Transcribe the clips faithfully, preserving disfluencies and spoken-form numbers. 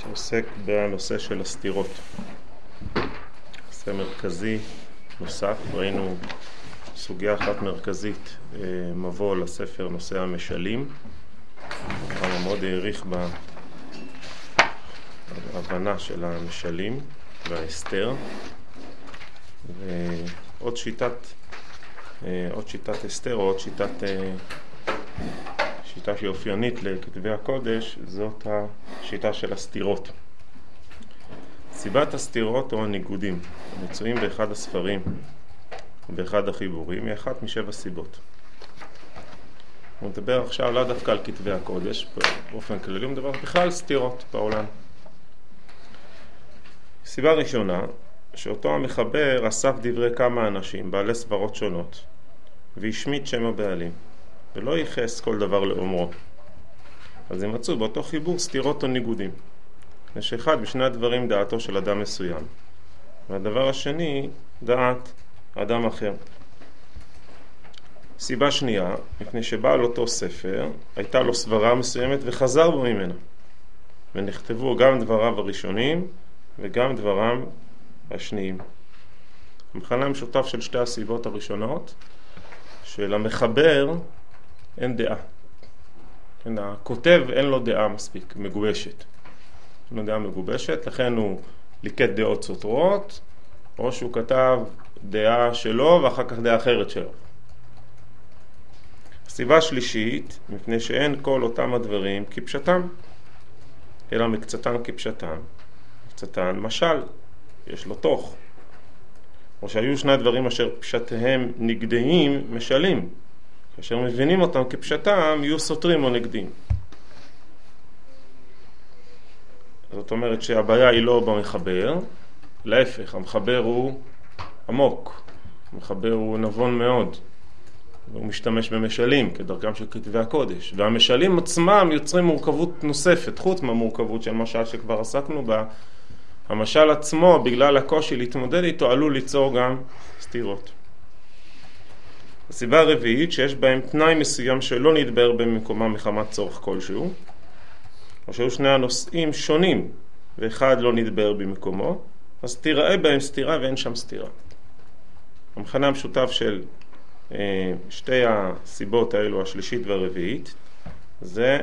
עוסק בנושא של הסתירות. נושא מרכזי נוסף, ראינו סוגיה אחת מרכזית, מבוא לספר נושא המשלים. כמה מאוד העריך בהבנה של המשלים וההסתר. ועוד שיטת, עוד שיטת הסתר, או עוד שיטת, שיטה שאופיינית לכתבי הקודש, זאת השיטה של הסתירות. סיבת הסתירות או הניגודים מצויים באחד הספרים ובאחד החיבורים, היא אחת משבע סיבות. הוא מדבר עכשיו לא דווקא על כתבי הקודש, באופן כללי הוא מדבר בכלל על סתירות בעולם. סיבה ראשונה, שאותו המחבר אסף דברי כמה אנשים, בעלי סברות שונות, והשמיט שם הבעלים, ולא ייחס כל דבר לאומרו. אז הם מצאו באותו חיבור סתירות או ניגודים. יש אחד בשני הדברים דעתו של אדם מסוים, והדבר השני דעת אדם אחר. סיבה שנייה, מפני שבעל אותו ספר הייתה לו סברה מסוימת וחזר בו ממנה, ונכתבו גם דבריו הראשונים וגם דברם השניים. המכנה המשותף של שתי הסיבות הראשונות, שלמחבר אין דעה. אין, הכותב אין לו דעה מספיק, מגובשת. אין לו דעה מגובשת, לכן הוא ליקט דעות סותרות, או שהוא כתב דעה שלו ואחר כך דעה אחרת שלו. הסיבה שלישית, מפני שאין כל אותם הדברים כפשטם, אלא מקצתם כפשטם. מקצתן משל, יש לו תוך. או שהיו שני דברים אשר פשטיהם נגדיים משלים, כאשר מבינים אותם כפשטם יהיו סותרים או נגדים. זאת אומרת שהבעיה היא לא במחבר, להפך, המחבר הוא עמוק, המחבר הוא נבון מאוד, והוא משתמש במשלים כדרכם של כתבי הקודש, והמשלים עצמם יוצרים מורכבות נוספת, חוץ מהמורכבות של משל שכבר עסקנו בה. המשל עצמו, בגלל הקושי להתמודד איתו, עלול ליצור גם סתירות. הסיבה הרביעית, שיש בהם תנאי מסוים שלא נדבר במקומם מחמת צורך כלשהו, או שהיו שני הנושאים שונים, ואחד לא נדבר במקומו, אז תיראה בהם סתירה ואין שם סתירה. המכנה המשותף של אה, שתי הסיבות האלו, השלישית והרביעית, זה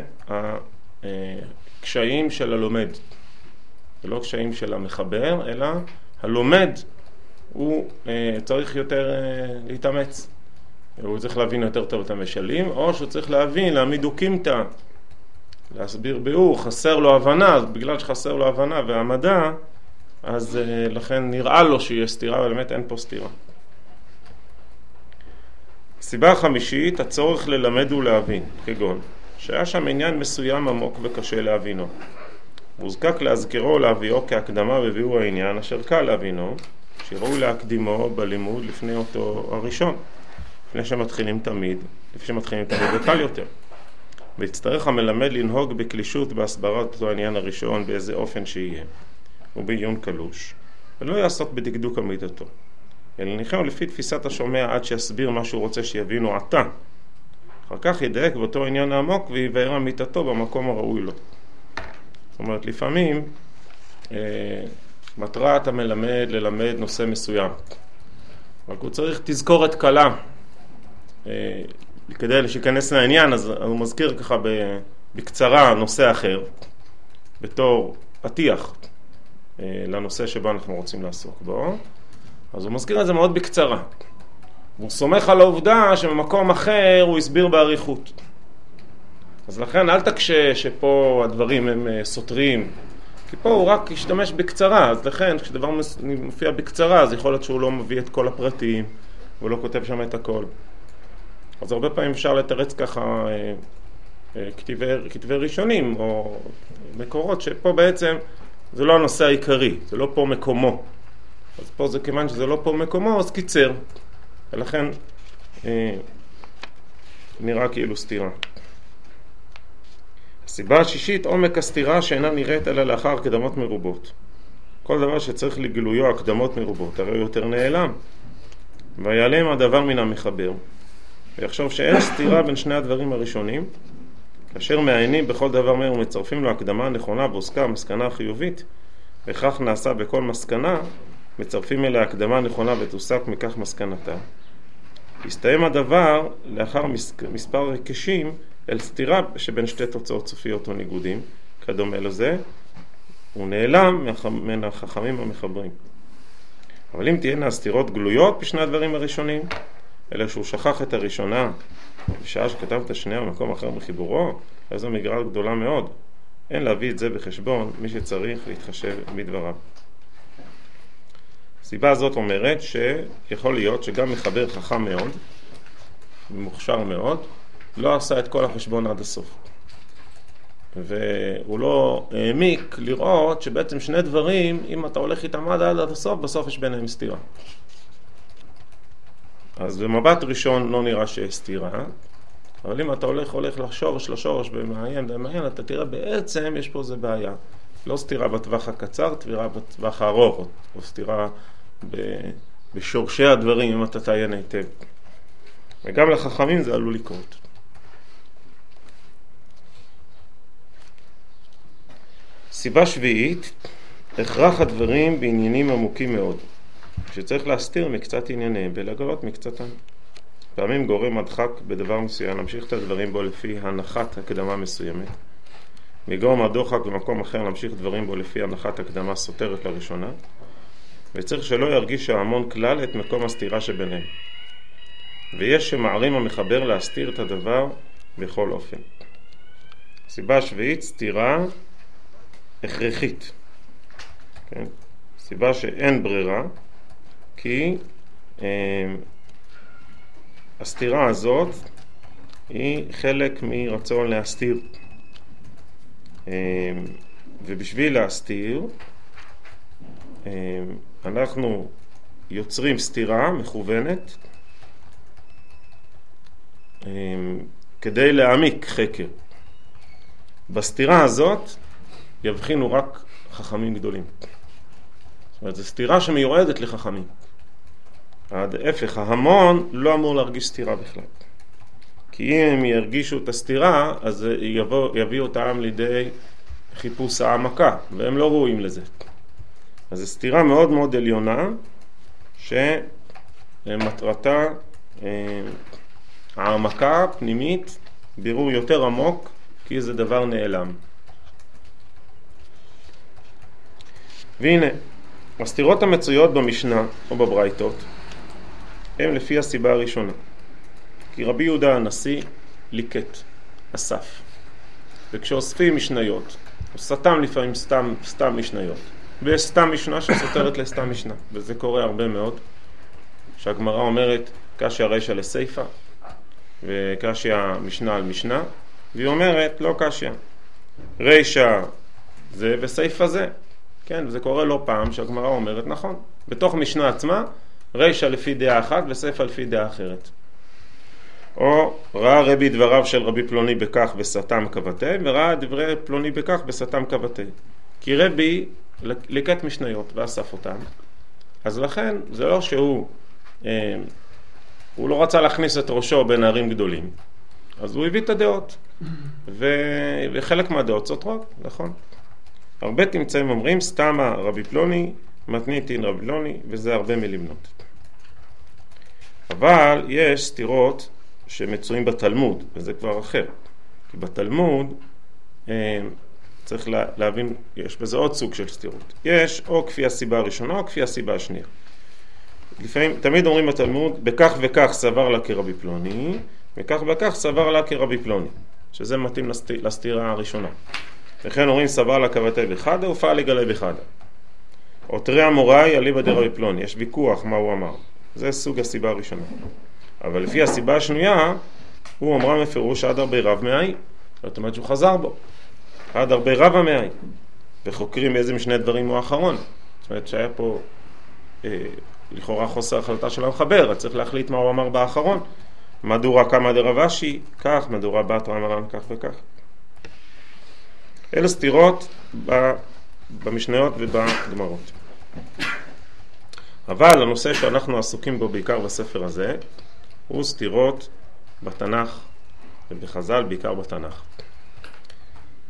הקשיים של הלומד. זה לא קשיים של המחבר, אלא הלומד הוא אה, צריך יותר אה, להתאמץ. הוא צריך להבין יותר טוב את המשלים, או שהוא צריך להבין, להעמיד אוקימתא, להסביר ביאור, חסר לו הבנה, אז בגלל שחסר לו הבנה והמדע, אז אה, לכן נראה לו שיש סתירה, אבל באמת אין פה סתירה. סיבה חמישית, הצורך ללמד ולהבין, כגון, שהיה שם עניין מסוים עמוק וקשה להבינו. מוזקק להזכירו ולהביאו כהקדמה בביאור העניין, אשר קל להבינו, שראוי להקדימו בלימוד לפני אותו הראשון, לפני שמתחילים תמיד, לפני שמתחילים תמיד וקל יותר. ויצטרך המלמד לנהוג בקלישות בהסברת אותו העניין הראשון באיזה אופן שיהיה, ובעיון קלוש, ולא יעסוק בדקדוק אמיתתו, אלא ניחם לפי תפיסת השומע עד שיסביר מה שהוא רוצה שיבינו עתה. אחר כך ידייק באותו עניין העמוק ויבאר אמיתתו במקום הראוי לו. זאת אומרת, לפעמים אה, מטרת המלמד ללמד נושא מסוים, רק הוא צריך תזכורת קלה אה, כדי שיכנס לעניין, אז הוא מזכיר ככה בקצרה נושא אחר בתור פתיח אה, לנושא שבו אנחנו רוצים לעסוק בו, אז הוא מזכיר את זה מאוד בקצרה. הוא סומך על העובדה שבמקום אחר הוא הסביר בעריכות. אז לכן אל תקשה שפה הדברים הם סותרים, כי פה הוא רק ישתמש בקצרה, אז לכן כשדבר מופיע בקצרה, אז יכול להיות שהוא לא מביא את כל הפרטים, הוא לא כותב שם את הכל. אז הרבה פעמים אפשר לתרץ ככה כתבי, כתבי ראשונים, או מקורות, שפה בעצם זה לא הנושא העיקרי, זה לא פה מקומו. אז פה זה כיוון שזה לא פה מקומו, אז קיצר. ולכן אה, נראה כאילו סתירה. הסיבה השישית, עומק הסתירה שאינה נראית אלא לאחר הקדמות מרובות. כל דבר שצריך לגילויו הקדמות מרובות, הרי יותר נעלם. ויעלם הדבר מן המחבר. ויחשוב שאין סתירה בין שני הדברים הראשונים, כאשר מעיינים בכל דבר מהם ומצרפים לו הקדמה הנכונה והוסקה המסקנה החיובית, וכך נעשה בכל מסקנה, מצרפים אליה הקדמה הנכונה ותוסק מכך מסקנתה. הסתיים הדבר לאחר מספר ריקשים אל סתירה שבין שתי תוצאות סופיות או ניגודים, כדומה לזה, הוא נעלם מן החכמים המחברים. אבל אם תהיינה הסתירות גלויות בשני הדברים הראשונים, אלא שהוא שכח את הראשונה בשעה שכתב את השנייה במקום אחר בחיבורו, אז זו מגרעת גדולה מאוד. אין להביא את זה בחשבון מי שצריך להתחשב בדבריו. הסיבה הזאת אומרת שיכול להיות שגם מחבר חכם מאוד, מוכשר מאוד, לא עשה את כל החשבון עד הסוף. והוא לא העמיק לראות שבעצם שני דברים, אם אתה הולך איתם עד עד הסוף, בסוף יש ביניהם סתירה. אז במבט ראשון לא נראה שיש סתירה, אבל אם אתה הולך הולך לשורש, לשורש ומעיין ומעיין, אתה תראה בעצם יש פה איזה בעיה. לא סתירה בטווח הקצר, סתירה בטווח הארוך, או סתירה בשורשי הדברים, אם אתה תעיין היטב. וגם לחכמים זה עלול לקרות. סיבה שביעית, הכרח הדברים בעניינים עמוקים מאוד, שצריך להסתיר מקצת ענייניהם ולגלות מקצתם. פעמים גורם הדחק בדבר מסוים, נמשיך את הדברים בו לפי הנחת הקדמה מסוימת. מגורם הדוחק במקום אחר נמשיך דברים בו לפי הנחת הקדמה סותרת לראשונה, וצריך שלא ירגיש ההמון כלל את מקום הסתירה שביניהם. ויש שמערים המחבר להסתיר את הדבר בכל אופן. סיבה השביעית, סתירה הכרחית. כן? סיבה שאין ברירה, כי אה, הסתירה הזאת היא חלק מרצון להסתיר. אה, ובשביל להסתיר, אה, אנחנו יוצרים סתירה מכוונת אה, כדי להעמיק חקר. בסתירה הזאת יבחינו רק חכמים גדולים. זאת אומרת, זו סתירה שמיועדת לחכמים. עד ההפך, ההמון לא אמור להרגיש סתירה בכלל. כי אם הם ירגישו את הסתירה, אז יבוא, יביאו אותם לידי חיפוש העמקה, והם לא ראויים לזה. אז זו סתירה מאוד מאוד עליונה, שמטרתה העמקה פנימית, בירור יותר עמוק, כי זה דבר נעלם. והנה, הסתירות המצויות במשנה או בברייתות הם לפי הסיבה הראשונה. כי רבי יהודה הנשיא ליקט, אסף. וכשאוספים משניות, הוא סתם לפעמים סתם, סתם משניות. ויש סתם משנה שסותרת לסתם משנה. וזה קורה הרבה מאוד. שהגמרא אומרת קשיא רישא לסייפא, וקשיא משנה על משנה, והיא אומרת לא קשיא. רישא זה וסייפא זה. כן, וזה קורה לא פעם שהגמרא אומרת נכון. בתוך משנה עצמה, רישא לפי דעה אחת וסייפא לפי דעה אחרת. או ראה רבי דבריו של רבי פלוני בכך וסתם כבתי, וראה דברי פלוני בכך וסתם כבתי. כי רבי ליקט משניות ואסף אותם. אז לכן זה לא שהוא, אה, הוא לא רצה להכניס את ראשו בין הערים גדולים. אז הוא הביא את הדעות. ו... וחלק מהדעות סותרות, נכון? הרבה תמצאים אומרים, סתמה רבי פלוני, מתניתין רבי פלוני, וזה הרבה מלמנות. אבל יש סתירות שמצויים בתלמוד, וזה כבר אחר. כי בתלמוד אה, צריך לה, להבין, יש בזה עוד סוג של סתירות. יש או כפי הסיבה הראשונה או כפי הסיבה השנייה. לפעמים, תמיד אומרים בתלמוד, בכך וכך סבר לה כרבי פלוני, וכך וכך סבר לה כרבי פלוני, שזה מתאים לסתיר, לסתירה הראשונה. וכן אומרים סבר לה כבתי בחדה ופעל לגלי בחדה. או תראה המוראי אליבא דרבי פלוני, יש ויכוח מה הוא אמר. זה סוג הסיבה הראשונה. אבל לפי הסיבה השנייה, הוא אמרה מפירוש עד הרבה רב מאי. זאת אומרת שהוא חזר בו. עד הרבה רב המאי. וחוקרים איזה משני דברים הוא האחרון. זאת אומרת שהיה פה אה, לכאורה חוסר החלטה של המחבר, אז צריך להחליט מה הוא אמר באחרון. מדורה כמה דרב אשי, כך, מדורה בת רמרן, כך וכך. אלה סתירות במשניות ובגמרות. אבל הנושא שאנחנו עסוקים בו בעיקר בספר הזה, הוא סתירות בתנ"ך ובחז"ל, בעיקר בתנ"ך.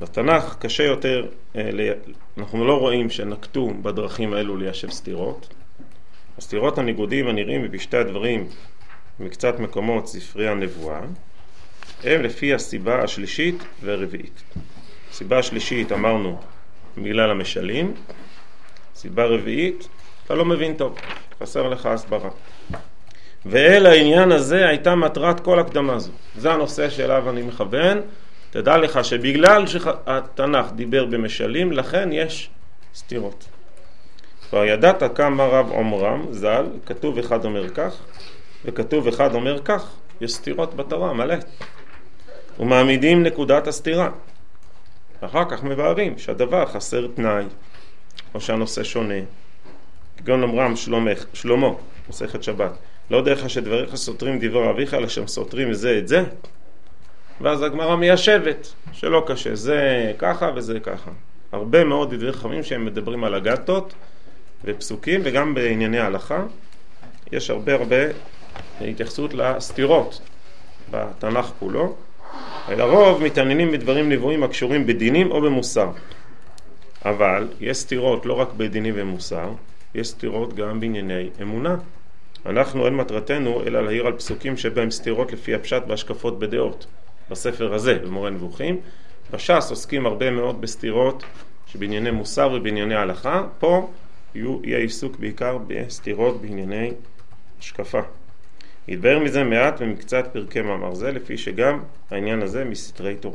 בתנ"ך קשה יותר, אנחנו לא רואים שנקטו בדרכים האלו ליישב סתירות. הסתירות הניגודים הנראים בפשטי הדברים מקצת מקומות ספרי הנבואה הם לפי הסיבה השלישית והרביעית. הסיבה השלישית אמרנו בגלל המשלים, סיבה רביעית אתה לא מבין טוב, חסר לך הסברה. ואל העניין הזה הייתה מטרת כל הקדמה הזו. זה הנושא שאליו אני מכוון. תדע לך שבגלל שהתנ"ך דיבר במשלים, לכן יש סתירות. כבר ידעת כמה רב עומרם ז"ל, כתוב אחד אומר כך, וכתוב אחד אומר כך, יש סתירות בתורה, מלא. ומעמידים נקודת הסתירה. אחר כך מבארים שהדבר חסר תנאי, או שהנושא שונה. כגון עומרם שלמה, מסכת שבת, לא דרך שדבריך סותרים דבר אביך, אלא שהם סותרים זה את זה. ואז הגמרא מיישבת, שלא קשה, זה ככה וזה ככה. הרבה מאוד דברי חכמים שהם מדברים על אגדות ופסוקים, וגם בענייני ההלכה, יש הרבה הרבה התייחסות לסתירות בתנ"ך כולו. לרוב מתעניינים בדברים נבואים הקשורים בדינים או במוסר. אבל יש סתירות לא רק בדינים ומוסר, יש סתירות גם בענייני אמונה. אנחנו אין מטרתנו אלא להעיר על פסוקים שבהם סתירות לפי הפשט והשקפות בדעות. בספר הזה, במורה נבוכים, בש"ס עוסקים הרבה מאוד בסתירות שבענייני מוסר ובענייני הלכה. פה יהיה עיסוק בעיקר בסתירות בענייני השקפה. יתבהר מזה מעט ומקצת פרקי מאמר זה, לפי שגם העניין הזה מסתרי תורה.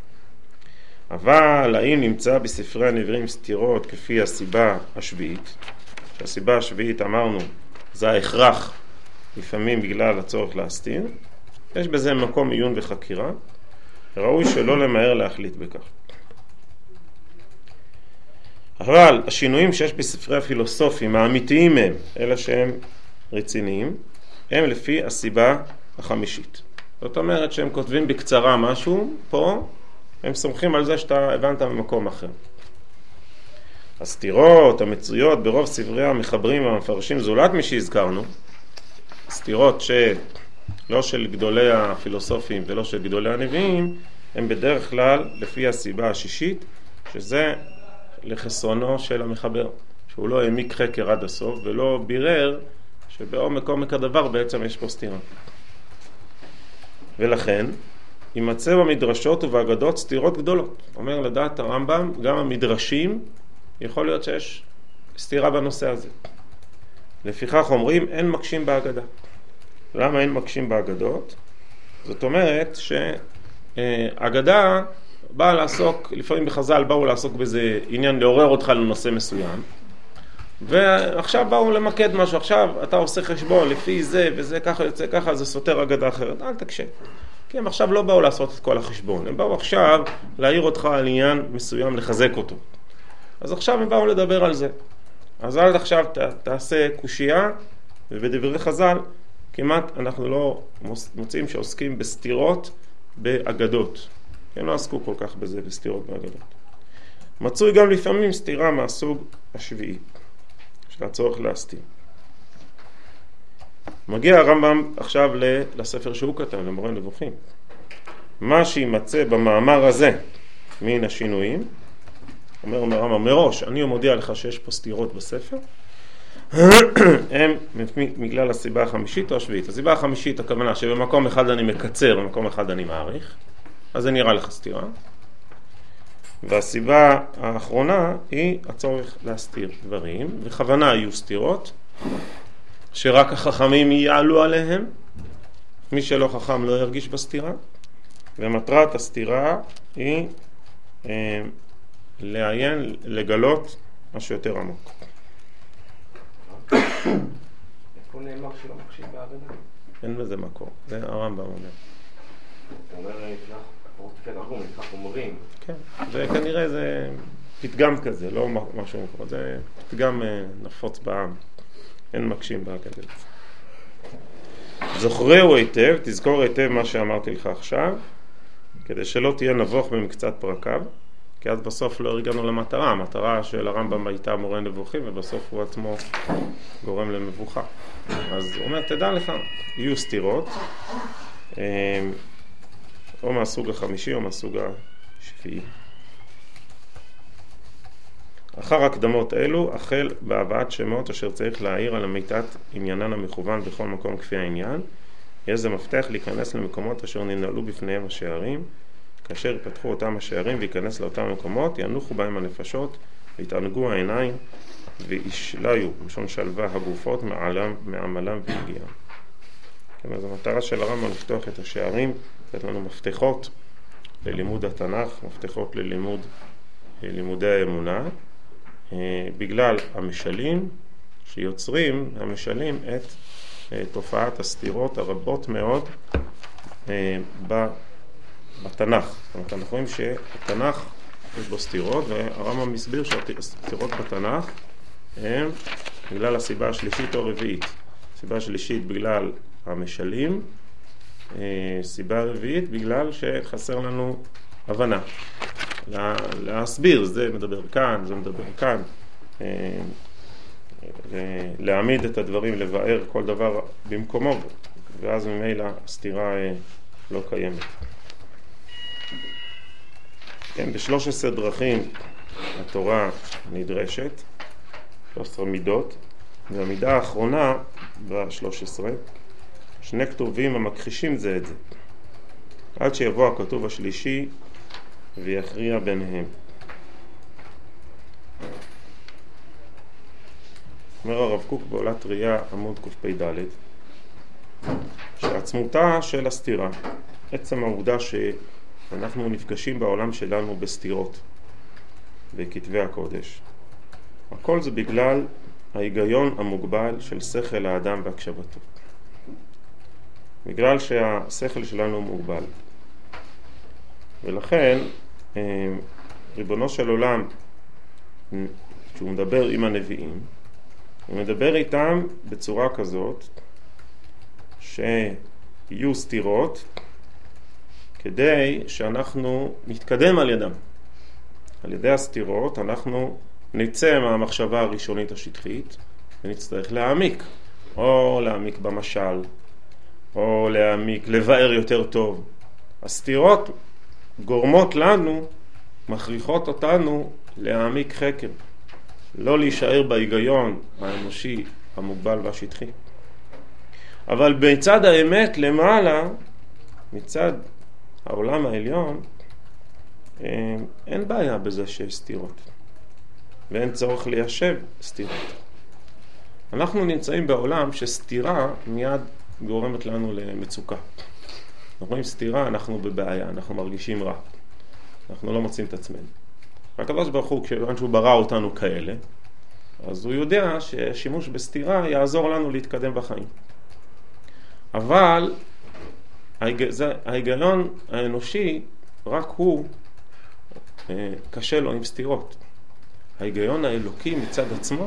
אבל האם נמצא בספרי הנביאים סתירות כפי הסיבה השביעית? שהסיבה השביעית אמרנו זה ההכרח לפעמים בגלל הצורך להסתיר. יש בזה מקום עיון וחקירה, ראוי שלא למהר להחליט בכך. אבל השינויים שיש בספרי הפילוסופים האמיתיים הם, אלה שהם רציניים, הם לפי הסיבה החמישית. זאת אומרת שהם כותבים בקצרה משהו, פה הם סומכים על זה שאתה הבנת במקום אחר. הסתירות המצויות ברוב ספרי המחברים והמפרשים זולת מי שהזכרנו, סתירות שלא של גדולי הפילוסופים ולא של גדולי הנביאים, הם בדרך כלל לפי הסיבה השישית, שזה לחסרונו של המחבר, שהוא לא העמיק חקר עד הסוף ולא בירר שבעומק עומק הדבר בעצם יש פה סתירה. ולכן יימצא במדרשות ובאגדות סתירות גדולות. אומר לדעת הרמב"ם, גם המדרשים יכול להיות שיש סתירה בנושא הזה. לפיכך אומרים אין מקשים באגדה. למה אין מקשים באגדות? זאת אומרת שאגדה באה לעסוק, לפעמים בחז"ל באו לעסוק בזה עניין לעורר אותך לנושא מסוים, ועכשיו באו למקד משהו. עכשיו אתה עושה חשבון לפי זה וזה ככה יוצא ככה, זה סותר אגדה אחרת. אל תקשה, כי הם עכשיו לא באו לעשות את כל החשבון, הם באו עכשיו להעיר אותך על עניין מסוים, לחזק אותו. אז עכשיו הם באו לדבר על זה. אז אל עכשיו ת, תעשה קושייה, ובדברי חז"ל כמעט אנחנו לא מוצאים שעוסקים בסתירות באגדות. הם לא עסקו כל כך בזה, בסתירות באגדות. מצוי גם לפעמים סתירה מהסוג השביעי, של הצורך להסתיר. מגיע הרמב"ם עכשיו לספר שהוא כתב, למורה נבוכים. מה שימצא במאמר הזה מן השינויים, אומר הרמב"ם מראש, אני מודיע לך שיש פה סתירות בספר, הם בגלל הסיבה החמישית או השביעית. הסיבה החמישית הכוונה שבמקום אחד אני מקצר, במקום אחד אני מעריך, אז זה נראה לך סתירה. והסיבה האחרונה היא הצורך להסתיר דברים, וכוונה יהיו סתירות שרק החכמים יעלו עליהם, מי שלא חכם לא ירגיש בסתירה. ומטרת הסתירה היא אה, לעיין, לגלות משהו יותר עמוק. איפה נאמר שלא מקשיב באגדה? אין בזה מקור, זה הרמב"ם אומר. אתה אומר, כן, אנחנו נתחף אומרים. כן, זה כנראה זה פתגם כזה, לא משהו מקור, זה פתגם נפוץ בעם. אין מקשים באגדה. זוכרהו היטב, תזכור היטב מה שאמרתי לך עכשיו, כדי שלא תהיה נבוך במקצת פרקיו, כי אז בסוף לא הרגענו למטרה. המטרה של הרמב"ם הייתה מורה נבוכים, ובסוף הוא עצמו גורם למבוכה. אז הוא אומר, תדע לך, יהיו סתירות, או מהסוג החמישי או מהסוג השביעי. אחר הקדמות אלו, החל בהבאת שמות אשר צריך להעיר על אמיתת עניינן המכוון בכל מקום כפי העניין. יש זה מפתח להיכנס למקומות אשר ננעלו בפניהם השערים. כאשר יפתחו אותם השערים וייכנס לאותם מקומות, ינוחו בהם הנפשות ויתענגו העיניים וישליו, בשון שלווה, הגופות מעלם, מעמלם והגיעם. כן, אז המטרה של הרמב"ם לפתוח את השערים, לתת לנו מפתחות ללימוד התנ"ך, מפתחות ללימוד לימודי האמונה, בגלל המשלים שיוצרים המשלים את תופעת הסתירות הרבות מאוד בתנ"ך. זאת אומרת, אנחנו רואים שהתנ"ך יש בו סתירות, והרמב"ם מסביר שהסתירות בתנ"ך הם בגלל הסיבה השלישית או הרביעית. סיבה שלישית בגלל המשלים, סיבה רביעית בגלל שחסר לנו הבנה. להסביר, זה מדבר כאן, זה מדבר כאן, להעמיד את הדברים, לבאר כל דבר במקומו, ואז ממילא הסתירה לא קיימת. כן, בשלוש עשרה דרכים התורה נדרשת, שלוש עשרה מידות, והמידה האחרונה ב-שלוש עשרה, שני כתובים המכחישים זה את זה, עד שיבוא הכתוב השלישי ויכריע ביניהם. אומר הרב קוק בעולת ראייה עמוד קפ"ד, שעצמותה של הסתירה, עצם העובדה שאנחנו נפגשים בעולם שלנו בסתירות בכתבי הקודש, הכל זה בגלל ההיגיון המוגבל של שכל האדם והקשבתו. בגלל שהשכל שלנו מוגבל. ולכן ריבונו של עולם, כשהוא מדבר עם הנביאים, הוא מדבר איתם בצורה כזאת שיהיו סתירות כדי שאנחנו נתקדם על ידם. על ידי הסתירות אנחנו נצא מהמחשבה הראשונית השטחית ונצטרך להעמיק, או להעמיק במשל, או להעמיק, לבאר יותר טוב. הסתירות גורמות לנו, מכריחות אותנו להעמיק חקר, לא להישאר בהיגיון האנושי המוגבל והשטחי. אבל בצד האמת למעלה, מצד העולם העליון, אין בעיה בזה שיש סתירות, ואין צורך ליישב סתירות. אנחנו נמצאים בעולם שסתירה מיד גורמת לנו למצוקה. אנחנו רואים סתירה, אנחנו בבעיה, אנחנו מרגישים רע, אנחנו לא מוצאים את עצמנו. הקדוש ברוך הוא, כשאין שהוא ברא אותנו כאלה, אז הוא יודע ששימוש בסתירה יעזור לנו להתקדם בחיים. אבל ההיגיון האנושי, רק הוא קשה לו עם סתירות. ההיגיון האלוקי מצד עצמו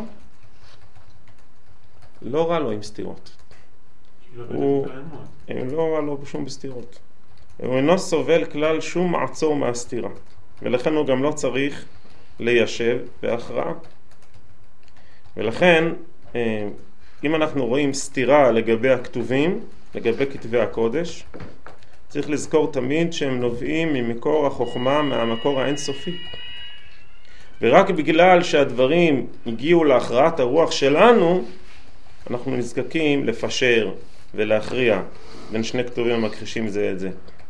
לא רע לו עם סתירות. הוא לא רע לו בשום בסתירות. הוא אינו סובל כלל שום מעצור מהסתירה, ולכן הוא גם לא צריך ליישב בהכרעה. ולכן אם אנחנו רואים סתירה לגבי הכתובים, לגבי כתבי הקודש, צריך לזכור תמיד שהם נובעים ממקור החוכמה, מהמקור האינסופי. ורק בגלל שהדברים הגיעו להכרעת הרוח שלנו, אנחנו נזקקים לפשר ולהכריע בין שני כתובים המכחישים זה את זה.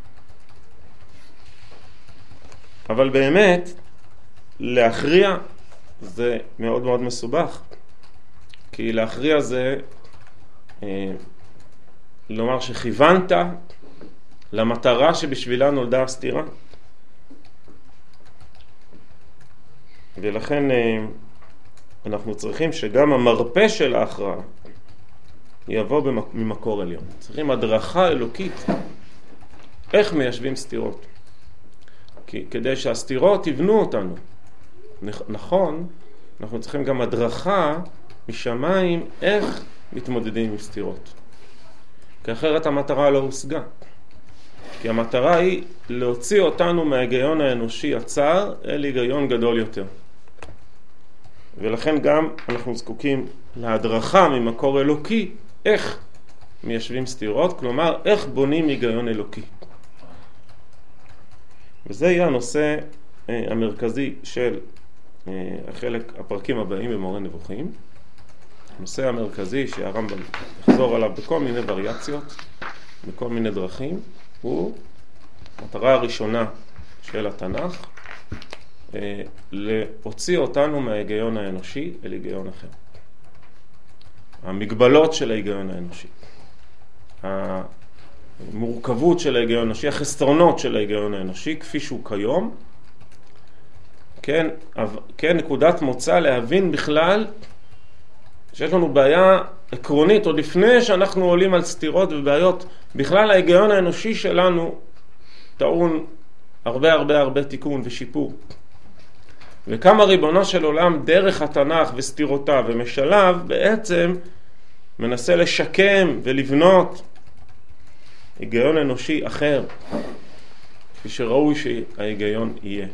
אבל באמת, להכריע זה מאוד מאוד מסובך. כי להכריע זה אה, לומר שכיוונת למטרה שבשבילה נולדה הסתירה. ולכן אה, אנחנו צריכים שגם המרפא של ההכרעה יבוא ממקור עליון. צריכים הדרכה אלוקית איך מיישבים סתירות. כי כדי שהסתירות יבנו אותנו. נכון, אנחנו צריכים גם הדרכה משמיים איך מתמודדים עם סתירות. כי אחרת המטרה לא הושגה. כי המטרה היא להוציא אותנו מההיגיון האנושי הצר אל היגיון גדול יותר. ולכן גם אנחנו זקוקים להדרכה ממקור אלוקי איך מיישבים סתירות, כלומר איך בונים היגיון אלוקי. וזה יהיה הנושא המרכזי של החלק, הפרקים הבאים במורה נבוכים. הנושא המרכזי שהרמב"ם יחזור עליו בכל מיני וריאציות, בכל מיני דרכים, הוא המטרה הראשונה של התנ"ך, להוציא אותנו מההיגיון האנושי אל היגיון אחר. המגבלות של ההיגיון האנושי, המורכבות של ההיגיון האנושי, החסרונות של ההיגיון האנושי כפי שהוא כיום, כן, כן, נקודת מוצא להבין בכלל שיש לנו בעיה עקרונית עוד לפני שאנחנו עולים על סתירות ובעיות. בכלל ההיגיון האנושי שלנו טעון הרבה הרבה הרבה תיקון ושיפור. וכמה ריבונו של עולם דרך התנ"ך וסתירותיו ומשלב בעצם מנסה לשקם ולבנות היגיון אנושי אחר, כפי שראוי שההיגיון יהיה.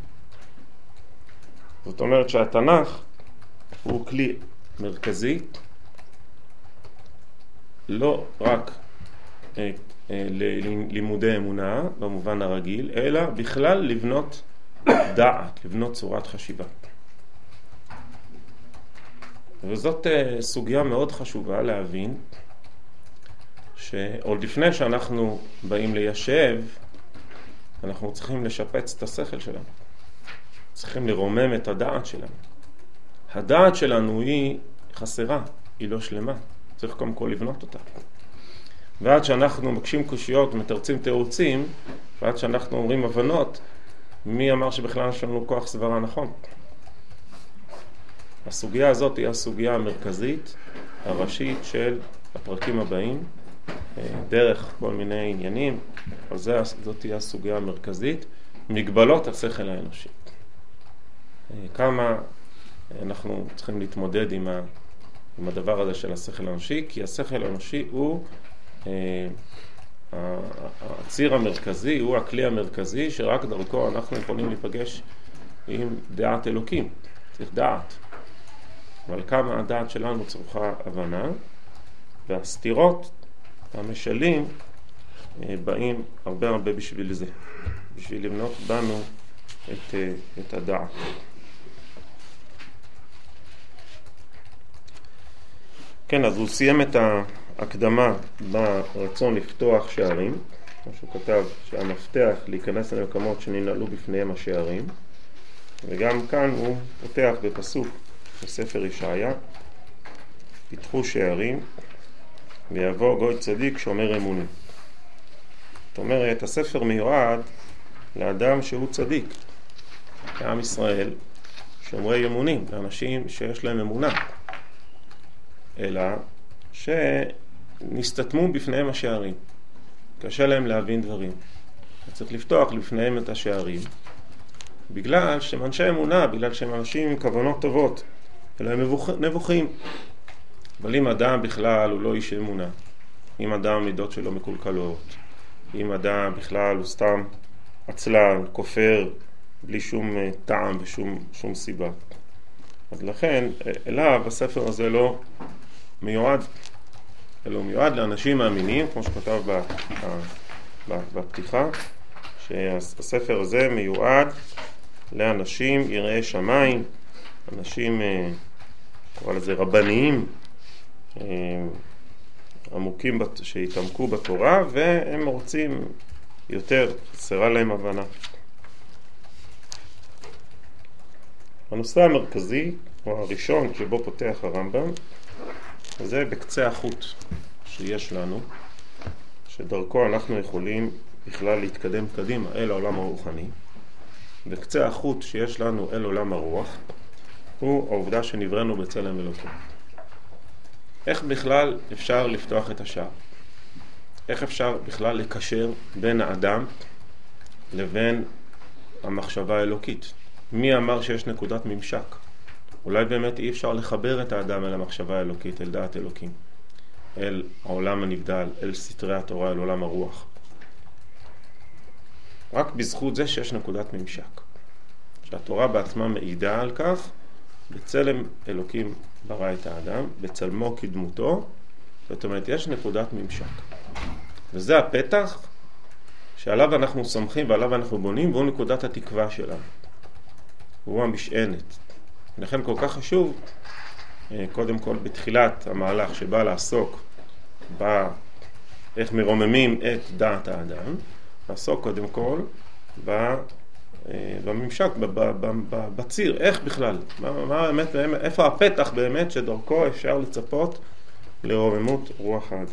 זאת אומרת שהתנ"ך הוא כלי מרכזי, לא רק אה, אה, ללימודי אמונה במובן הרגיל, אלא בכלל לבנות דעת, לבנות צורת חשיבה. וזאת אה, סוגיה מאוד חשובה להבין, שעוד לפני שאנחנו באים ליישב, אנחנו צריכים לשפץ את השכל שלנו. צריכים לרומם את הדעת שלנו. הדעת שלנו היא חסרה, היא לא שלמה. צריך קודם כל לבנות אותה. ועד שאנחנו מקשים קושיות ומתרצים תירוצים, ועד שאנחנו אומרים הבנות, מי אמר שבכלל יש לנו כוח סברה נכון? הסוגיה הזאת היא הסוגיה המרכזית, הראשית של הפרקים הבאים, דרך כל מיני עניינים, אז זאת תהיה הסוגיה המרכזית, מגבלות השכל האנושי. כמה אנחנו צריכים להתמודד עם, ה, עם הדבר הזה של השכל האנושי, כי השכל האנושי הוא אה, הציר המרכזי, הוא הכלי המרכזי שרק דרכו אנחנו יכולים להיפגש עם דעת אלוקים. צריך דעת. אבל כמה הדעת שלנו צריכה הבנה, והסתירות, המשלים, אה, באים הרבה הרבה בשביל זה, בשביל לבנות בנו את, אה, את הדעת. כן, אז הוא סיים את ההקדמה ברצון לפתוח שערים, כמו שהוא כתב שהמפתח להיכנס למקומות שננעלו בפניהם השערים, וגם כאן הוא פותח בפסוק בספר ישעיה, פתחו שערים ויבוא גוי צדיק שומר אמונים. זאת אומרת, הספר מיועד לאדם שהוא צדיק, לעם ישראל, שומרי אמונים, לאנשים שיש להם אמונה, אלא שנסתתמו בפניהם השערים. קשה להם להבין דברים. צריך לפתוח לפניהם את השערים, בגלל שהם אנשי אמונה, בגלל שהם אנשים עם כוונות טובות, אלא הם נבוכים. אבל אם אדם בכלל הוא לא איש אמונה, אם אדם מידות שלו מקולקלות, אם אדם בכלל הוא סתם עצלן, כופר, בלי שום טעם ושום שום סיבה, אז לכן אליו הספר הזה לא מיועד, אלא הוא מיועד לאנשים מאמינים, כמו שכתב בפתיחה, שהספר הזה מיועד לאנשים יראי שמיים, אנשים, קורא לזה רבניים, עמוקים שהתעמקו בתורה, והם רוצים יותר, חסרה להם הבנה. הנושא המרכזי, או הראשון שבו פותח הרמב"ם, זה בקצה החוט שיש לנו, שדרכו אנחנו יכולים בכלל להתקדם קדימה אל העולם הרוחני. בקצה החוט שיש לנו אל עולם הרוח, הוא העובדה שנבראנו בצלם אלוקים. איך בכלל אפשר לפתוח את השער? איך אפשר בכלל לקשר בין האדם לבין המחשבה האלוקית? מי אמר שיש נקודת ממשק? אולי באמת אי אפשר לחבר את האדם אל המחשבה האלוקית, אל דעת אלוקים, אל העולם הנבדל, אל סתרי התורה, אל עולם הרוח. רק בזכות זה שיש נקודת ממשק. שהתורה בעצמה מעידה על כך, בצלם אלוקים ברא את האדם, בצלמו כדמותו, זאת אומרת, יש נקודת ממשק. וזה הפתח שעליו אנחנו סומכים ועליו אנחנו בונים, והוא נקודת התקווה שלנו. הוא המשענת. לכן כל כך חשוב, קודם כל בתחילת המהלך שבא לעסוק באיך מרוממים את דעת האדם, לעסוק קודם כל בממשק, בציר, איך בכלל, מה, מה באמת, איפה הפתח באמת שדרכו אפשר לצפות לרוממות רוח האדם.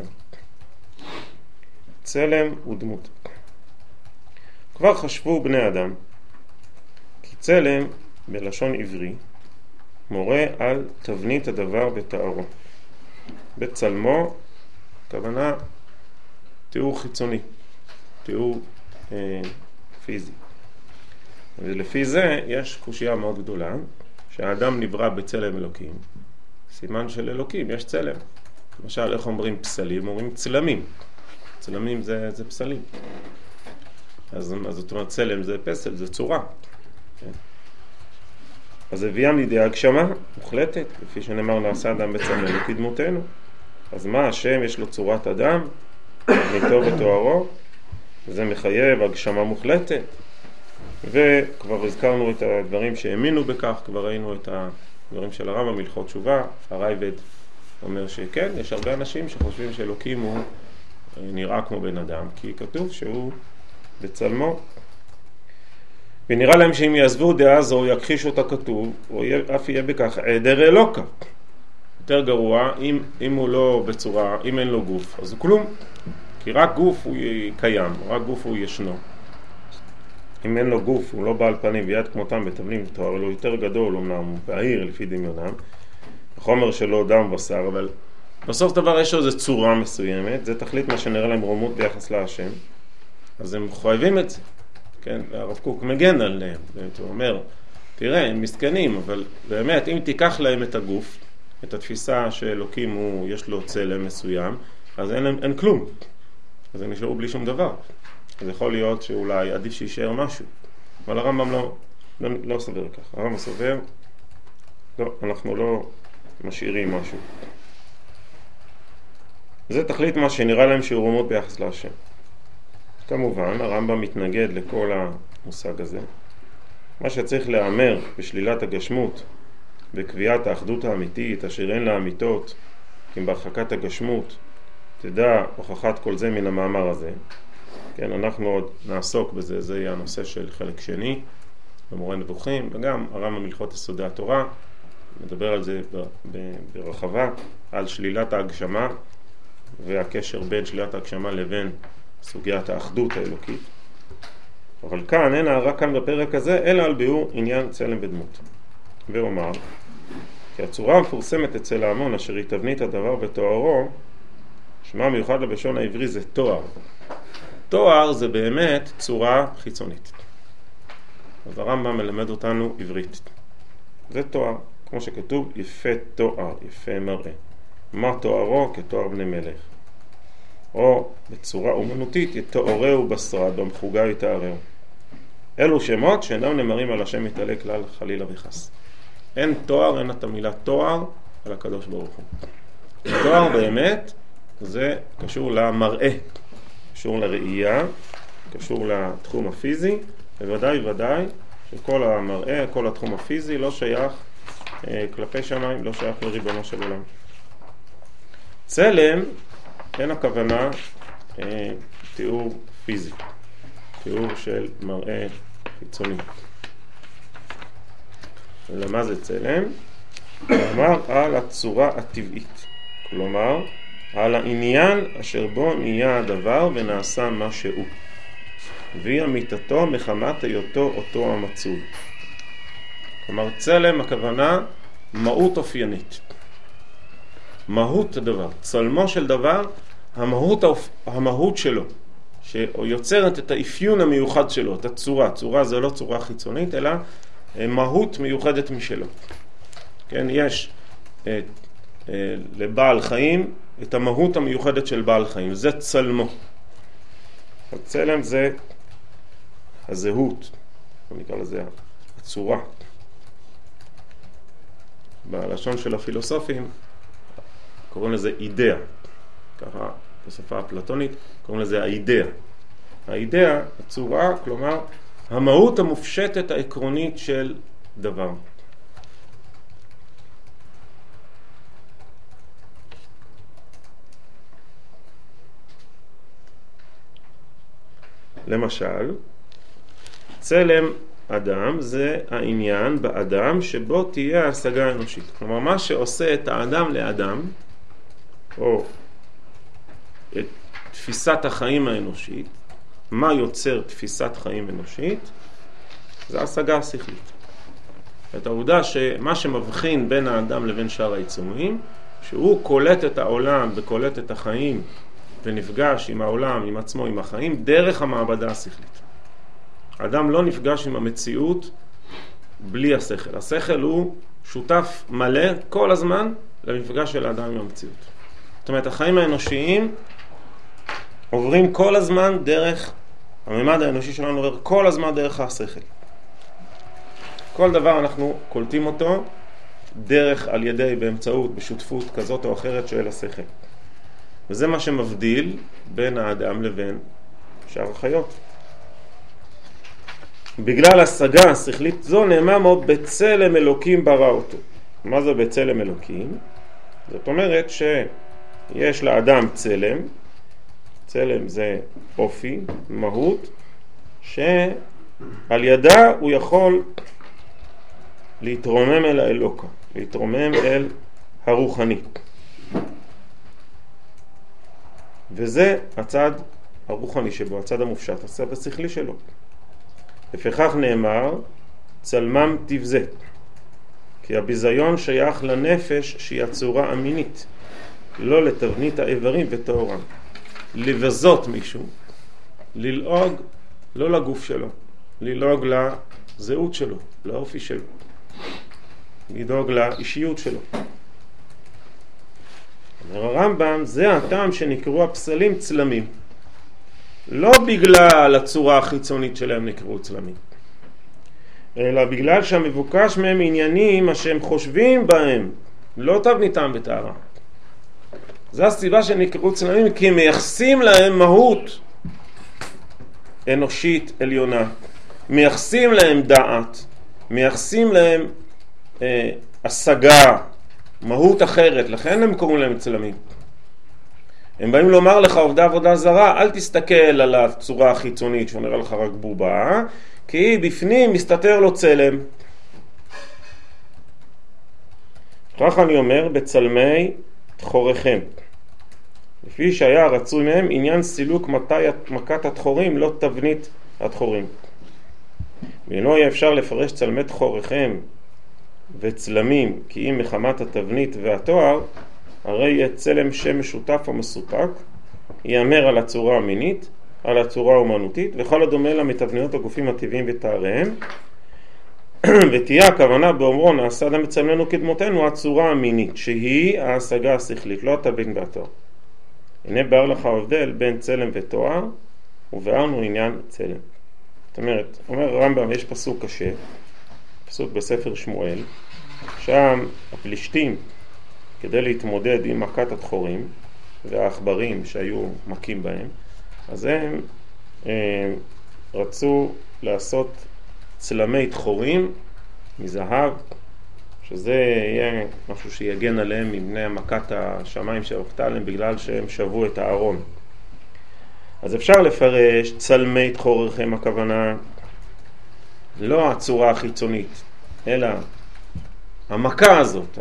צלם ודמות. כבר חשבו בני אדם כי צלם בלשון עברי מורה על תבנית הדבר בתארו. בצלמו כוונה תיאור חיצוני, תיאור אה, פיזי. ולפי זה יש קושיה מאוד גדולה, שהאדם נברא בצלם אלוקים. סימן של אלוקים, יש צלם. למשל, איך אומרים פסלים? אומרים צלמים. צלמים זה, זה פסלים. אז, אז זאת אומרת, צלם זה פסל, זה צורה. כן? אז הביאם לידי הגשמה מוחלטת, לפי שנאמר נעשה אדם בצלמנו כדמותנו. אז מה, השם יש לו צורת אדם, מיתו ותוארו, וזה מחייב הגשמה מוחלטת. וכבר הזכרנו את הדברים שהאמינו בכך, כבר ראינו את הדברים של הרמב"ם הלכות תשובה. הרייבד אומר שכן, יש הרבה אנשים שחושבים שאלוקים הוא נראה כמו בן אדם, כי כתוב שהוא בצלמו. ונראה להם שאם יעזבו דעה זו, יכחישו את הכתוב, או אף יהיה בכך עדר אלוקה. יותר גרוע, אם, אם הוא לא בצורה, אם אין לו גוף, אז הוא כלום. כי רק גוף הוא קיים, רק גוף הוא ישנו. אם אין לו גוף, הוא לא בעל פנים ויד כמותם בתבלים ותואר, הוא יותר גדול, אמנם הוא בהיר לפי דמיונם. החומר שלו דם בשר, אבל בסוף דבר יש לו איזו צורה מסוימת, זה תכלית מה שנראה להם רומות ביחס להשם. אז הם חייבים את זה. כן, והרב קוק מגן עליהם, הוא אומר, תראה, הם מסכנים, אבל באמת, אם תיקח להם את הגוף, את התפיסה שאלוקים הוא, יש לו צלם מסוים, אז אין, אין כלום. אז הם נשארו בלי שום דבר. אז יכול להיות שאולי עדיף שישאר משהו. אבל הרמב"ם לא, לא, לא סובר כך. הרמב"ם סובר, לא, אנחנו לא משאירים משהו. זה תכלית מה שנראה להם שהוא רומות ביחס להשם. כמובן, הרמב"ם מתנגד לכל המושג הזה. מה שצריך לאמר בשלילת הגשמות, בקביעת האחדות האמיתית, אשר אין לה אמיתות, כי בהרחקת הגשמות, תדע הוכחת כל זה מן המאמר הזה. כן, אנחנו עוד נעסוק בזה, זה יהיה הנושא של חלק שני, במורה נבוכים, וגם הרמב"ם הלכות יסודי התורה, מדבר על זה ברחבה, על שלילת ההגשמה, והקשר בין שלילת ההגשמה לבין סוגיית האחדות האלוקית. אבל כאן, אין הערה כאן בפרק הזה, אלא על ביאור עניין צלם ודמות. ואומר, כי הצורה המפורסמת אצל ההמון, אשר היא תבנית הדבר בתוארו, שמה מיוחד לבשון העברי זה תואר. תואר זה באמת צורה חיצונית. אז הרמב"ם מלמד אותנו עברית. זה תואר, כמו שכתוב, יפה תואר, יפה מראה. מה תוארו? כתואר בני מלך. או בצורה אומנותית, יתוארהו בשרד, במחוגה יתארהו. אלו שמות שאינם נאמרים על השם מתעלה כלל חלילה וחס. אין תואר, אין את המילה תואר על הקדוש ברוך הוא. תואר באמת זה קשור למראה, קשור לראייה, קשור לתחום הפיזי, ובוודאי ודאי שכל המראה, כל התחום הפיזי לא שייך אה, כלפי שמיים, לא שייך לריבונו של עולם. צלם אין הכוונה אה, תיאור פיזי, תיאור של מראה חיצוני. ולמה זה צלם? כלומר על הצורה הטבעית, כלומר על העניין אשר בו נהיה הדבר ונעשה מה שהוא, והיא אמיתתו מחמת היותו אותו המצוי. כלומר צלם הכוונה מהות אופיינית, מהות הדבר, צלמו של דבר, המהות, המהות שלו, שיוצרת את האפיון המיוחד שלו, את הצורה. צורה זה לא צורה חיצונית, אלא מהות מיוחדת משלו. כן, יש את, לבעל חיים את המהות המיוחדת של בעל חיים, זה צלמו. הצלם זה הזהות, נקרא לזה הצורה. בלשון של הפילוסופים קוראים לזה אידאה, ככה בשפה הפלטונית קוראים לזה האידאה. האידאה, הצורה, כלומר המהות המופשטת העקרונית של דבר. למשל, צלם אדם זה העניין באדם שבו תהיה ההשגה האנושית. כלומר, מה שעושה את האדם לאדם, או את תפיסת החיים האנושית, מה יוצר תפיסת חיים אנושית, זה ההשגה השכלית. את העובדה שמה שמבחין בין האדם לבין שאר היצורים, שהוא קולט את העולם וקולט את החיים, ונפגש עם העולם, עם עצמו, עם החיים, דרך המעבדה השכלית. האדם לא נפגש עם המציאות בלי השכל. השכל הוא שותף מלא כל הזמן למפגש של האדם עם המציאות. זאת אומרת, החיים האנושיים עוברים כל הזמן דרך, הממד האנושי שלנו עובר כל הזמן דרך השכל. כל דבר אנחנו קולטים אותו דרך על ידי, באמצעות, בשותפות כזאת או אחרת של השכל. וזה מה שמבדיל בין האדם לבין שאר החיות. בגלל השגה השכלית זו נאמר מאוד בצלם אלוקים ברא אותו. מה זה בצלם אלוקים? זאת אומרת שיש לאדם צלם, צלם זה אופי, מהות, שעל ידה הוא יכול להתרומם אל האלוקה, להתרומם אל הרוחני. וזה הצד הרוחני שבו, הצד המופשט, הצד השכלי שלו. לפיכך נאמר, צלמם תבזה, כי הביזיון שייך לנפש שהיא הצורה המינית, לא לתבנית האיברים ותאורם. לבזות מישהו, ללעוג לא לגוף שלו, ללעוג לזהות שלו, לאופי שלו, לדאוג לאישיות שלו. אומר הרמב"ם, זה הטעם שנקראו הפסלים צלמים. לא בגלל הצורה החיצונית שלהם נקראו צלמים, אלא בגלל שהמבוקש מהם עניינים מה שהם חושבים בהם, לא תבניתם בטהרה. זו הסיבה שנקראו צלמים, כי הם מייחסים להם מהות אנושית עליונה, מייחסים להם דעת, מייחסים להם אה, השגה, מהות אחרת, לכן הם קוראים להם צלמים. הם באים לומר לך עובדה עבודה זרה, אל תסתכל על הצורה החיצונית שהוא נראה לך רק בובה, כי בפנים מסתתר לו צלם. כך אני אומר בצלמי תחוריכם, לפי שהיה רצוי מהם עניין סילוק מתי מכת התחורים, לא תבנית התחורים. ואינו יהיה אפשר לפרש צלמי תחוריכם וצלמים כי אם מחמת התבנית והתואר, הרי יהיה צלם שם משותף ומסופק, יאמר על הצורה המינית, על הצורה האומנותית, וכל הדומה לה מתבניות הגופים הטבעיים ותאריהם, ותהיה הכוונה באומרו נעשה אדם בצלמנו כדמותנו, הצורה המינית, שהיא ההשגה השכלית, לא התבנית והתואר. הנה באר לך ההבדל בין צלם ותואר, ובארנו עניין צלם. זאת אומרת, אומר הרמב"ם, יש פסוק קשה, פסוק בספר שמואל, שם הפלישתים, כדי להתמודד עם מכת התחורים והעכברים שהיו מכים בהם, אז הם אה, רצו לעשות צלמי תחורים מזהב, שזה יהיה משהו שיגן עליהם מפני מכת השמיים שהוכתה עליהם בגלל שהם שבו את הארון. אז אפשר לפרש צלמי תחוריכם, הכוונה לא הצורה החיצונית, אלא המכה הזאת,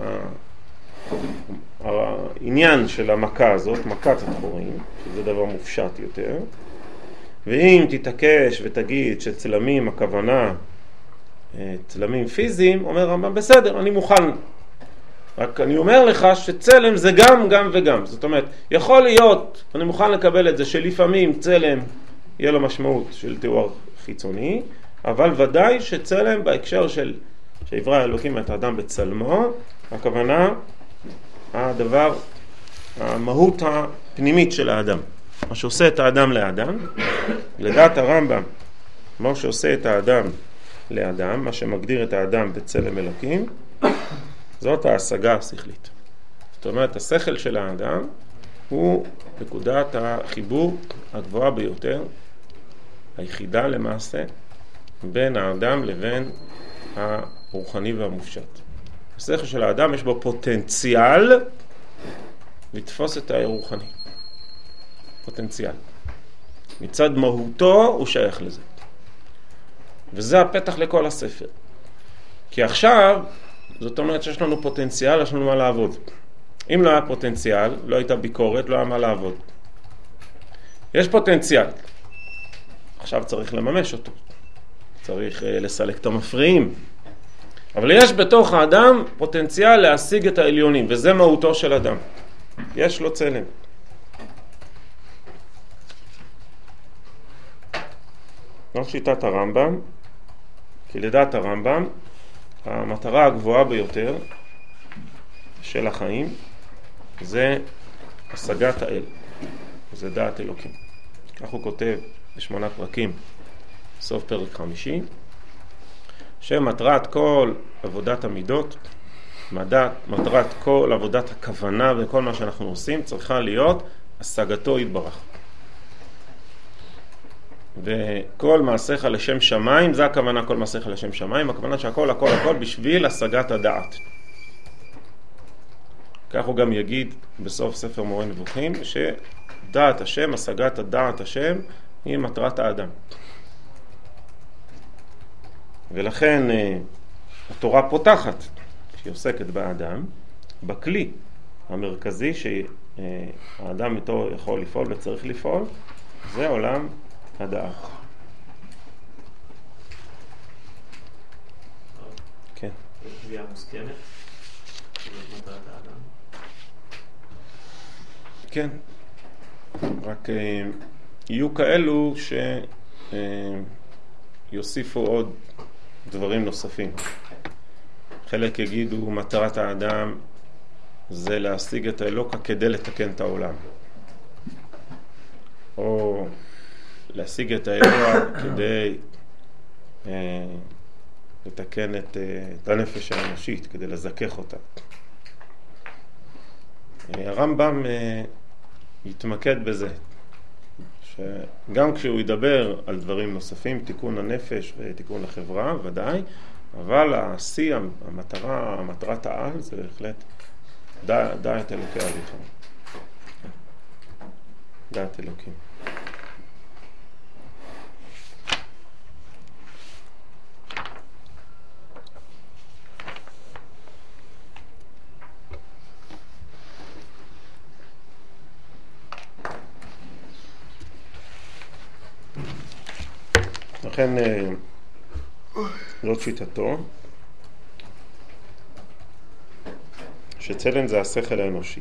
העניין של המכה הזאת, מכת התחורים, שזה דבר מופשט יותר. ואם תתעקש ותגיד שצלמים הכוונה צלמים פיזיים, אומר רמב"ם בסדר, אני מוכן, רק אני אומר לך שצלם זה גם גם וגם. זאת אומרת, יכול להיות, אני מוכן לקבל את זה שלפעמים צלם יהיה לו משמעות של תיאור חיצוני, אבל ודאי שצלם בהקשר של שיברא אלוקים את האדם בצלמו, הכוונה הדבר, המהות הפנימית של האדם, מה שעושה את האדם לאדם. לדעת הרמב"ם, מה שעושה את האדם לאדם, מה שמגדיר את האדם בצלם אלוקים, זאת ההשגה השכלית. זאת אומרת, השכל של האדם הוא נקודת החיבור הגבוהה ביותר, היחידה למעשה, בין האדם לבין הרוחני והמופשט. השכל של האדם יש בו פוטנציאל לתפוס את הרוחני. פוטנציאל. מצד מהותו הוא שייך לזה. וזה הפתח לכל הספר. כי עכשיו, זאת אומרת שיש לנו פוטנציאל, יש לנו מה לעבוד. אם לא היה פוטנציאל, לא הייתה ביקורת, לא היה מה לעבוד. יש פוטנציאל. עכשיו צריך לממש אותו. צריך uh, לסלק את המפריעים. אבל יש בתוך האדם פוטנציאל להשיג את העליונים, וזה מהותו של אדם. יש לו צלם. זו שיטת הרמב"ם, כי לדעת הרמב"ם, המטרה הגבוהה ביותר של החיים זה השגת האל, זה דעת אלוקים. כך הוא כותב בשמונה פרקים, סוף פרק חמישי, שמטרת כל עבודת המידות, מדעת, מטרת כל עבודת הכוונה וכל מה שאנחנו עושים צריכה להיות השגתו יתברך. וכל מעשיך לשם שמיים, זה הכוונה כל מעשיך לשם שמיים, הכוונה שהכל הכל הכל בשביל השגת הדעת. כך הוא גם יגיד בסוף ספר מורה נבוכים, שדעת השם, השגת הדעת השם, היא מטרת האדם. ולכן התורה פותחת, שהיא עוסקת באדם, בכלי המרכזי שהאדם איתו יכול לפעול וצריך לפעול, זה עולם הדעת. כן. יש קביעה מוסכמת? זאת מטרת האדם? כן. רק יהיו כאלו שיוסיפו עוד דברים נוספים. חלק יגידו מטרת האדם זה להשיג את האלוקה כדי לתקן את העולם. או להשיג את האלוה כדי אה, לתקן את, אה, את הנפש האנושית, כדי לזכך אותה. אה, הרמב"ם אה, יתמקד בזה, שגם כשהוא ידבר על דברים נוספים, תיקון הנפש ותיקון החברה, ודאי, אבל השיא, המטרה, המטרת העל, זה בהחלט דע, דע את אלוקי אביך. דעת אלוקים. לכן זאת שיטתו, שצלם זה השכל האנושי.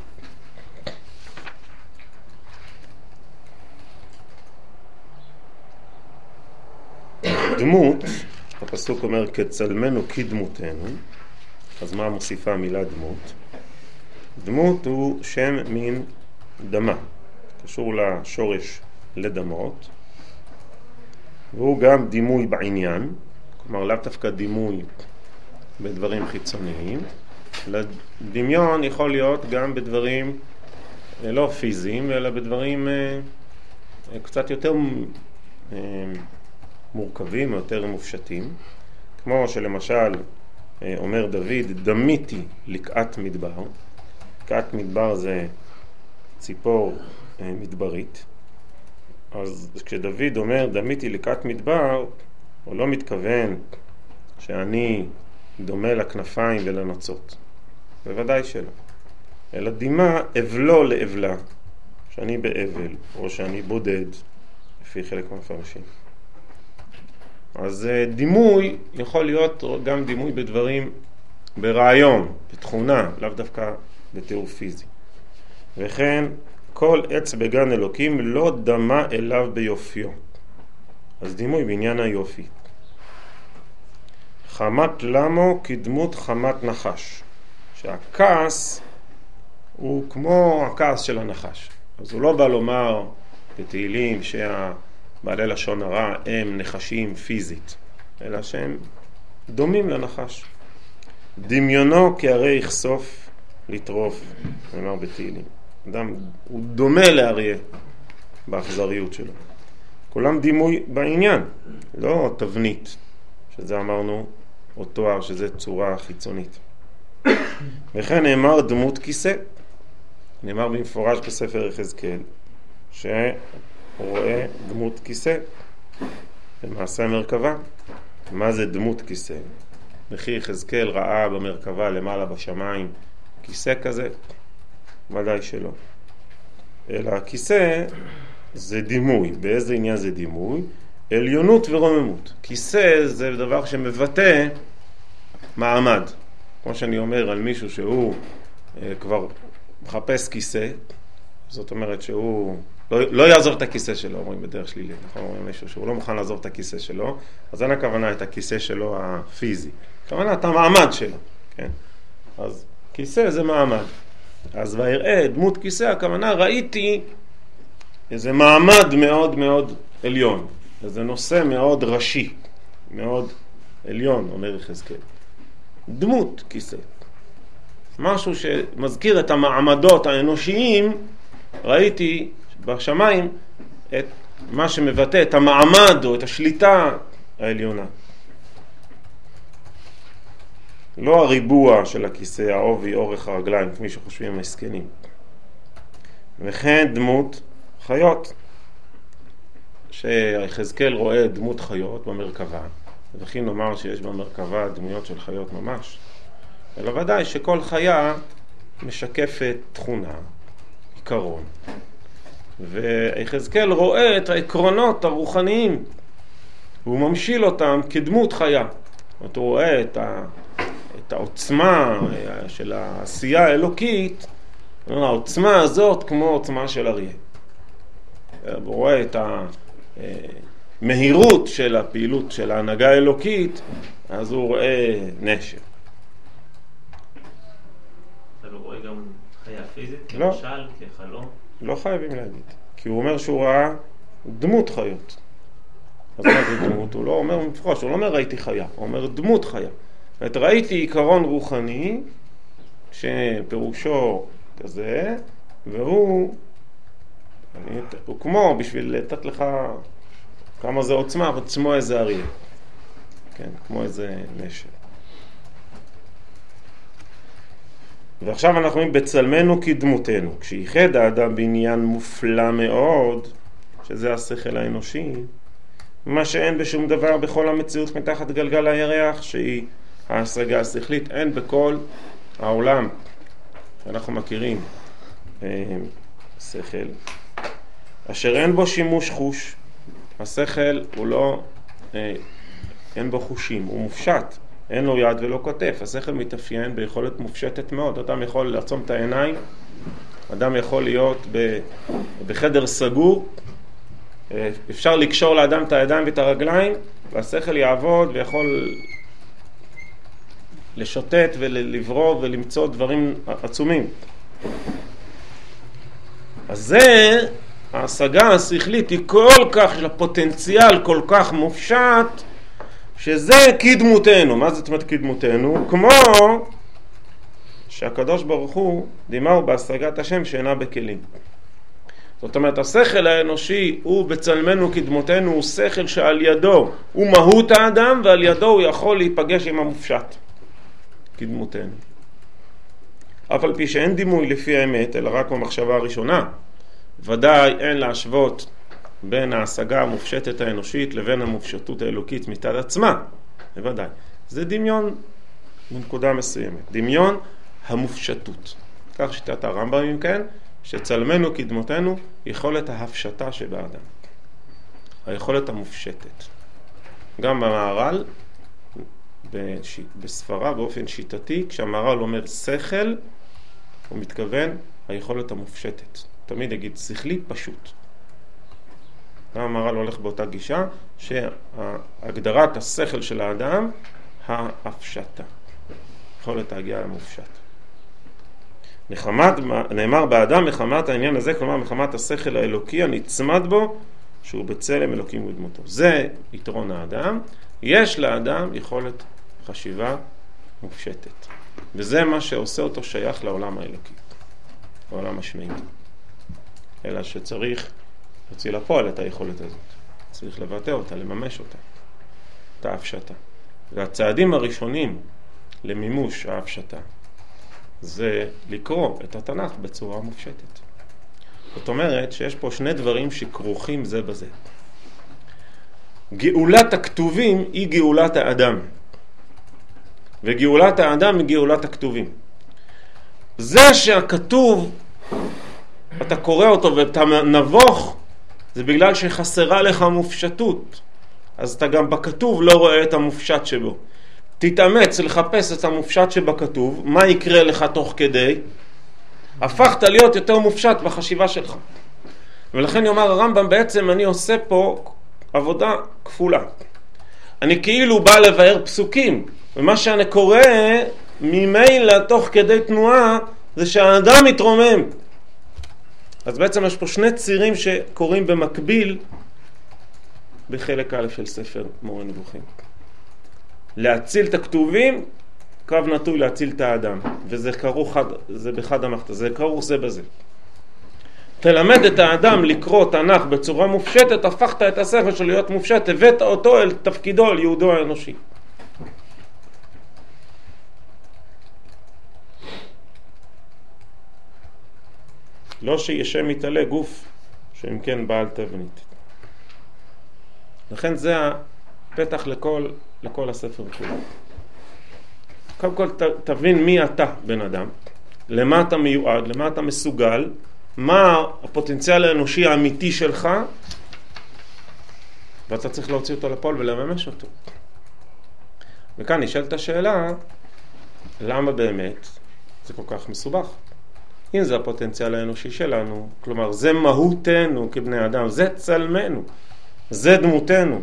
דמות, הפסוק אומר כצלמנו כדמותנו, אז מה מוסיפה המילה דמות? דמות הוא שם מין דמה, קשור לשורש לדמות, והוא גם דימוי בעניין, כלומר לאו דווקא דימוי בדברים חיצוניים, דמיון יכול להיות גם בדברים לא פיזיים, אלא בדברים אה, קצת יותר אה, מורכבים, יותר מופשטים, כמו שלמשל אה, אומר דוד, דמיתי לקעת מדבר. לקעת מדבר זה ציפור אה, מדברית. אז כשדוד אומר דמיתי לקעת מדבר, הוא לא מתכוון שאני דומה לכנפיים ולנוצות. בוודאי שלא. אלא דימה אבלו לאבלה, שאני באבל, או שאני בודד, לפי חלק מהמפרשים. אז דימוי יכול להיות גם דימוי בדברים, ברעיון, בתכונה, לאו דווקא בתיאור פיזי. וכן, כל עץ בגן אלוקים לא דמה אליו ביופיו. אז דימוי בעניין היופי. חמת למו כדמות חמת נחש. שהכעס הוא כמו הכעס של הנחש. אז הוא לא בא לומר בתהילים שהבעלי לשון הרע הם נחשים פיזית, אלא שהם דומים לנחש. דמיונו כהרי יחשוף לטרוף, נאמר בתהילים. אדם הוא דומה לאריה באכזריות שלו. כולם דימוי בעניין, לא תבנית, שזה אמרנו או תואר, שזה צורה חיצונית. וכן נאמר דמות כיסא, נאמר במפורש בספר יחזקאל, שהוא רואה דמות כיסא, במעשה המרכבה. מה זה דמות כיסא? וכי יחזקאל ראה במרכבה למעלה בשמיים כיסא כזה? ודאי שלא. אלא הכיסא זה דימוי. באיזה עניין זה דימוי? עליונות ורוממות. כיסא זה דבר שמבטא מעמד. כמו שאני אומר על מישהו שהוא אה, כבר מחפש כיסא, זאת אומרת שהוא לא, לא יעזוב את הכיסא שלו, אומרים בדרך שלילית, נכון? אומרים מישהו שהוא לא מוכן לעזוב את הכיסא שלו, אז אין הכוונה את הכיסא שלו הפיזי, הכוונה את המעמד שלו, כן? אז כיסא זה מעמד. אז ויראה דמות כיסא, הכוונה ראיתי איזה מעמד מאוד מאוד עליון, איזה נושא מאוד ראשי, מאוד עליון, אומר יחזקאל. דמות כיסא. משהו שמזכיר את המעמדות האנושיים, ראיתי בשמיים את מה שמבטא את המעמד או את השליטה העליונה. לא הריבוע של הכיסא, העובי, אורך הרגליים, כפי שחושבים המסכנים. וכן דמות חיות, שיחזקאל רואה דמות חיות במרכבה, וכי נאמר שיש במרכבה דמויות של חיות ממש, אלא ודאי שכל חיה משקפת תכונה, עיקרון. ויחזקאל רואה את העקרונות הרוחניים, והוא ממשיל אותם כדמות חיה. הוא רואה את, ה, את העוצמה של העשייה האלוקית, העוצמה הזאת כמו עוצמה של אריה. הוא רואה את המהירות של הפעילות של ההנהגה האלוקית, אז הוא רואה נשר. אתה לא רואה גם חיה פיזית, לא. כמשל, כחלום? לא חייבים להגיד, כי הוא אומר שהוא ראה דמות חיות. אז מה זה דמות? הוא לא אומר מפורש, הוא לא אומר ראיתי חיה, הוא אומר דמות חיה. זאת ראיתי עיקרון רוחני, שפירושו כזה, והוא אני, הוא כמו, בשביל לתת לך כמה זה עוצמה, אבל כמו איזה אריה. כן, כמו איזה נשר. ועכשיו אנחנו רואים בצלמנו כדמותנו. כשיחד האדם בעניין מופלא מאוד, שזה השכל האנושי, מה שאין בשום דבר בכל המציאות מתחת גלגל הירח, שהיא ההשגה השכלית, אין בכל העולם שאנחנו מכירים שכל, אשר אין בו שימוש חוש. השכל הוא לא, אין בו חושים, הוא מופשט, אין לו יד ולא כתף. השכל מתאפיין ביכולת מופשטת מאוד. אדם יכול לעצום את העיניים, אדם יכול להיות בחדר סגור, אפשר לקשור לאדם את הידיים ואת הרגליים, והשכל יעבוד ויכול לשוטט ולברוא ולמצוא דברים עצומים. אז זה, ההשגה השכלית היא כל כך, של הפוטנציאל כל כך מופשט, שזה כדמותנו. מה זאת אומרת כדמותנו? כמו שהקדוש ברוך הוא דימהו בהשגת השם שאינה בכלים. זאת אומרת, השכל האנושי הוא בצלמנו כדמותנו, הוא שכל שעל ידו הוא מהות האדם, ועל ידו הוא יכול להיפגש עם המופשט כדמותנו. אף על פי שאין דימוי לפי האמת, אלא רק במחשבה הראשונה, ודאי אין להשוות בין ההשגה המופשטת האנושית לבין המופשטות האלוקית מצד עצמה. בוודאי. זה דמיון בנקודה מסוימת. דמיון המופשטות. כך שיטת הרמב"ם, אם כן, שצלמנו כדמותנו יכולת ההפשטה שבאדם. היכולת המופשטת. גם במהר"ל, בספרה באופן שיטתי, כשהמהר"ל אומר שכל, הוא מתכוון היכולת המופשטת. תמיד יגיד שכלי פשוט. המהר"ל הולך באותה גישה שהגדרת השכל של האדם ההפשטה. יכולת להגיע למופשט. מחמת, נאמר באדם מחמת העניין הזה, כלומר מחמת השכל האלוקי הנצמד בו, שהוא בצלם אלוקים ודמותו. זה יתרון האדם. יש לאדם יכולת חשיבה מופשטת. וזה מה שעושה אותו שייך לעולם האלוקי, לעולם השמיים. אלא שצריך להוציא לפועל את היכולת הזאת. צריך לבטא אותה, לממש אותה. את ההפשטה. והצעדים הראשונים למימוש ההפשטה זה לקרוא את התנ"ך בצורה מופשטת. זאת אומרת שיש פה שני דברים שכרוכים זה בזה. גאולת הכתובים היא גאולת האדם, וגאולת האדם היא גאולת הכתובים. זה שהכתוב, אתה קורא אותו ואתה נבוך, זה בגלל שחסרה לך מופשטות. אז אתה גם בכתוב לא רואה את המופשט שבו. תתאמץ לחפש את המופשט שבכתוב, מה יקרה לך תוך כדי? הפכת להיות יותר מופשט בחשיבה שלך. ולכן יאמר הרמב"ם, בעצם אני עושה פה עבודה כפולה. אני כאילו בא לבאר פסוקים, ומה שאני קורא ממילא תוך כדי תנועה זה שהאדם מתרומם. אז בעצם יש פה שני צירים שקורים במקביל בחלק א' של ספר מורה נבוכים. להציל את הכתובים, קו נטוי להציל את האדם, וזה כרוך חד, זה בחד המחת, זה כרוך זה בזה. תלמד את האדם לקרוא תנ"ך בצורה מופשטת, הפכת את השכל שלו להיות מופשט, הבאת אותו אל תפקידו, אל יהודו האנושי. לא שישם מתעלה גוף שאם כן בעל תבנית. לכן זה הפתח לכל, לכל הספר כולו. קודם כל ת, תבין מי אתה בן אדם, למה אתה מיועד, למה אתה מסוגל, מה הפוטנציאל האנושי האמיתי שלך, ואתה צריך להוציא אותו לפועל ולממש אותו. וכאן נשאלת השאלה, למה באמת זה כל כך מסובך? אם זה הפוטנציאל האנושי שלנו, כלומר זה מהותנו כבני אדם, זה צלמנו, זה דמותנו,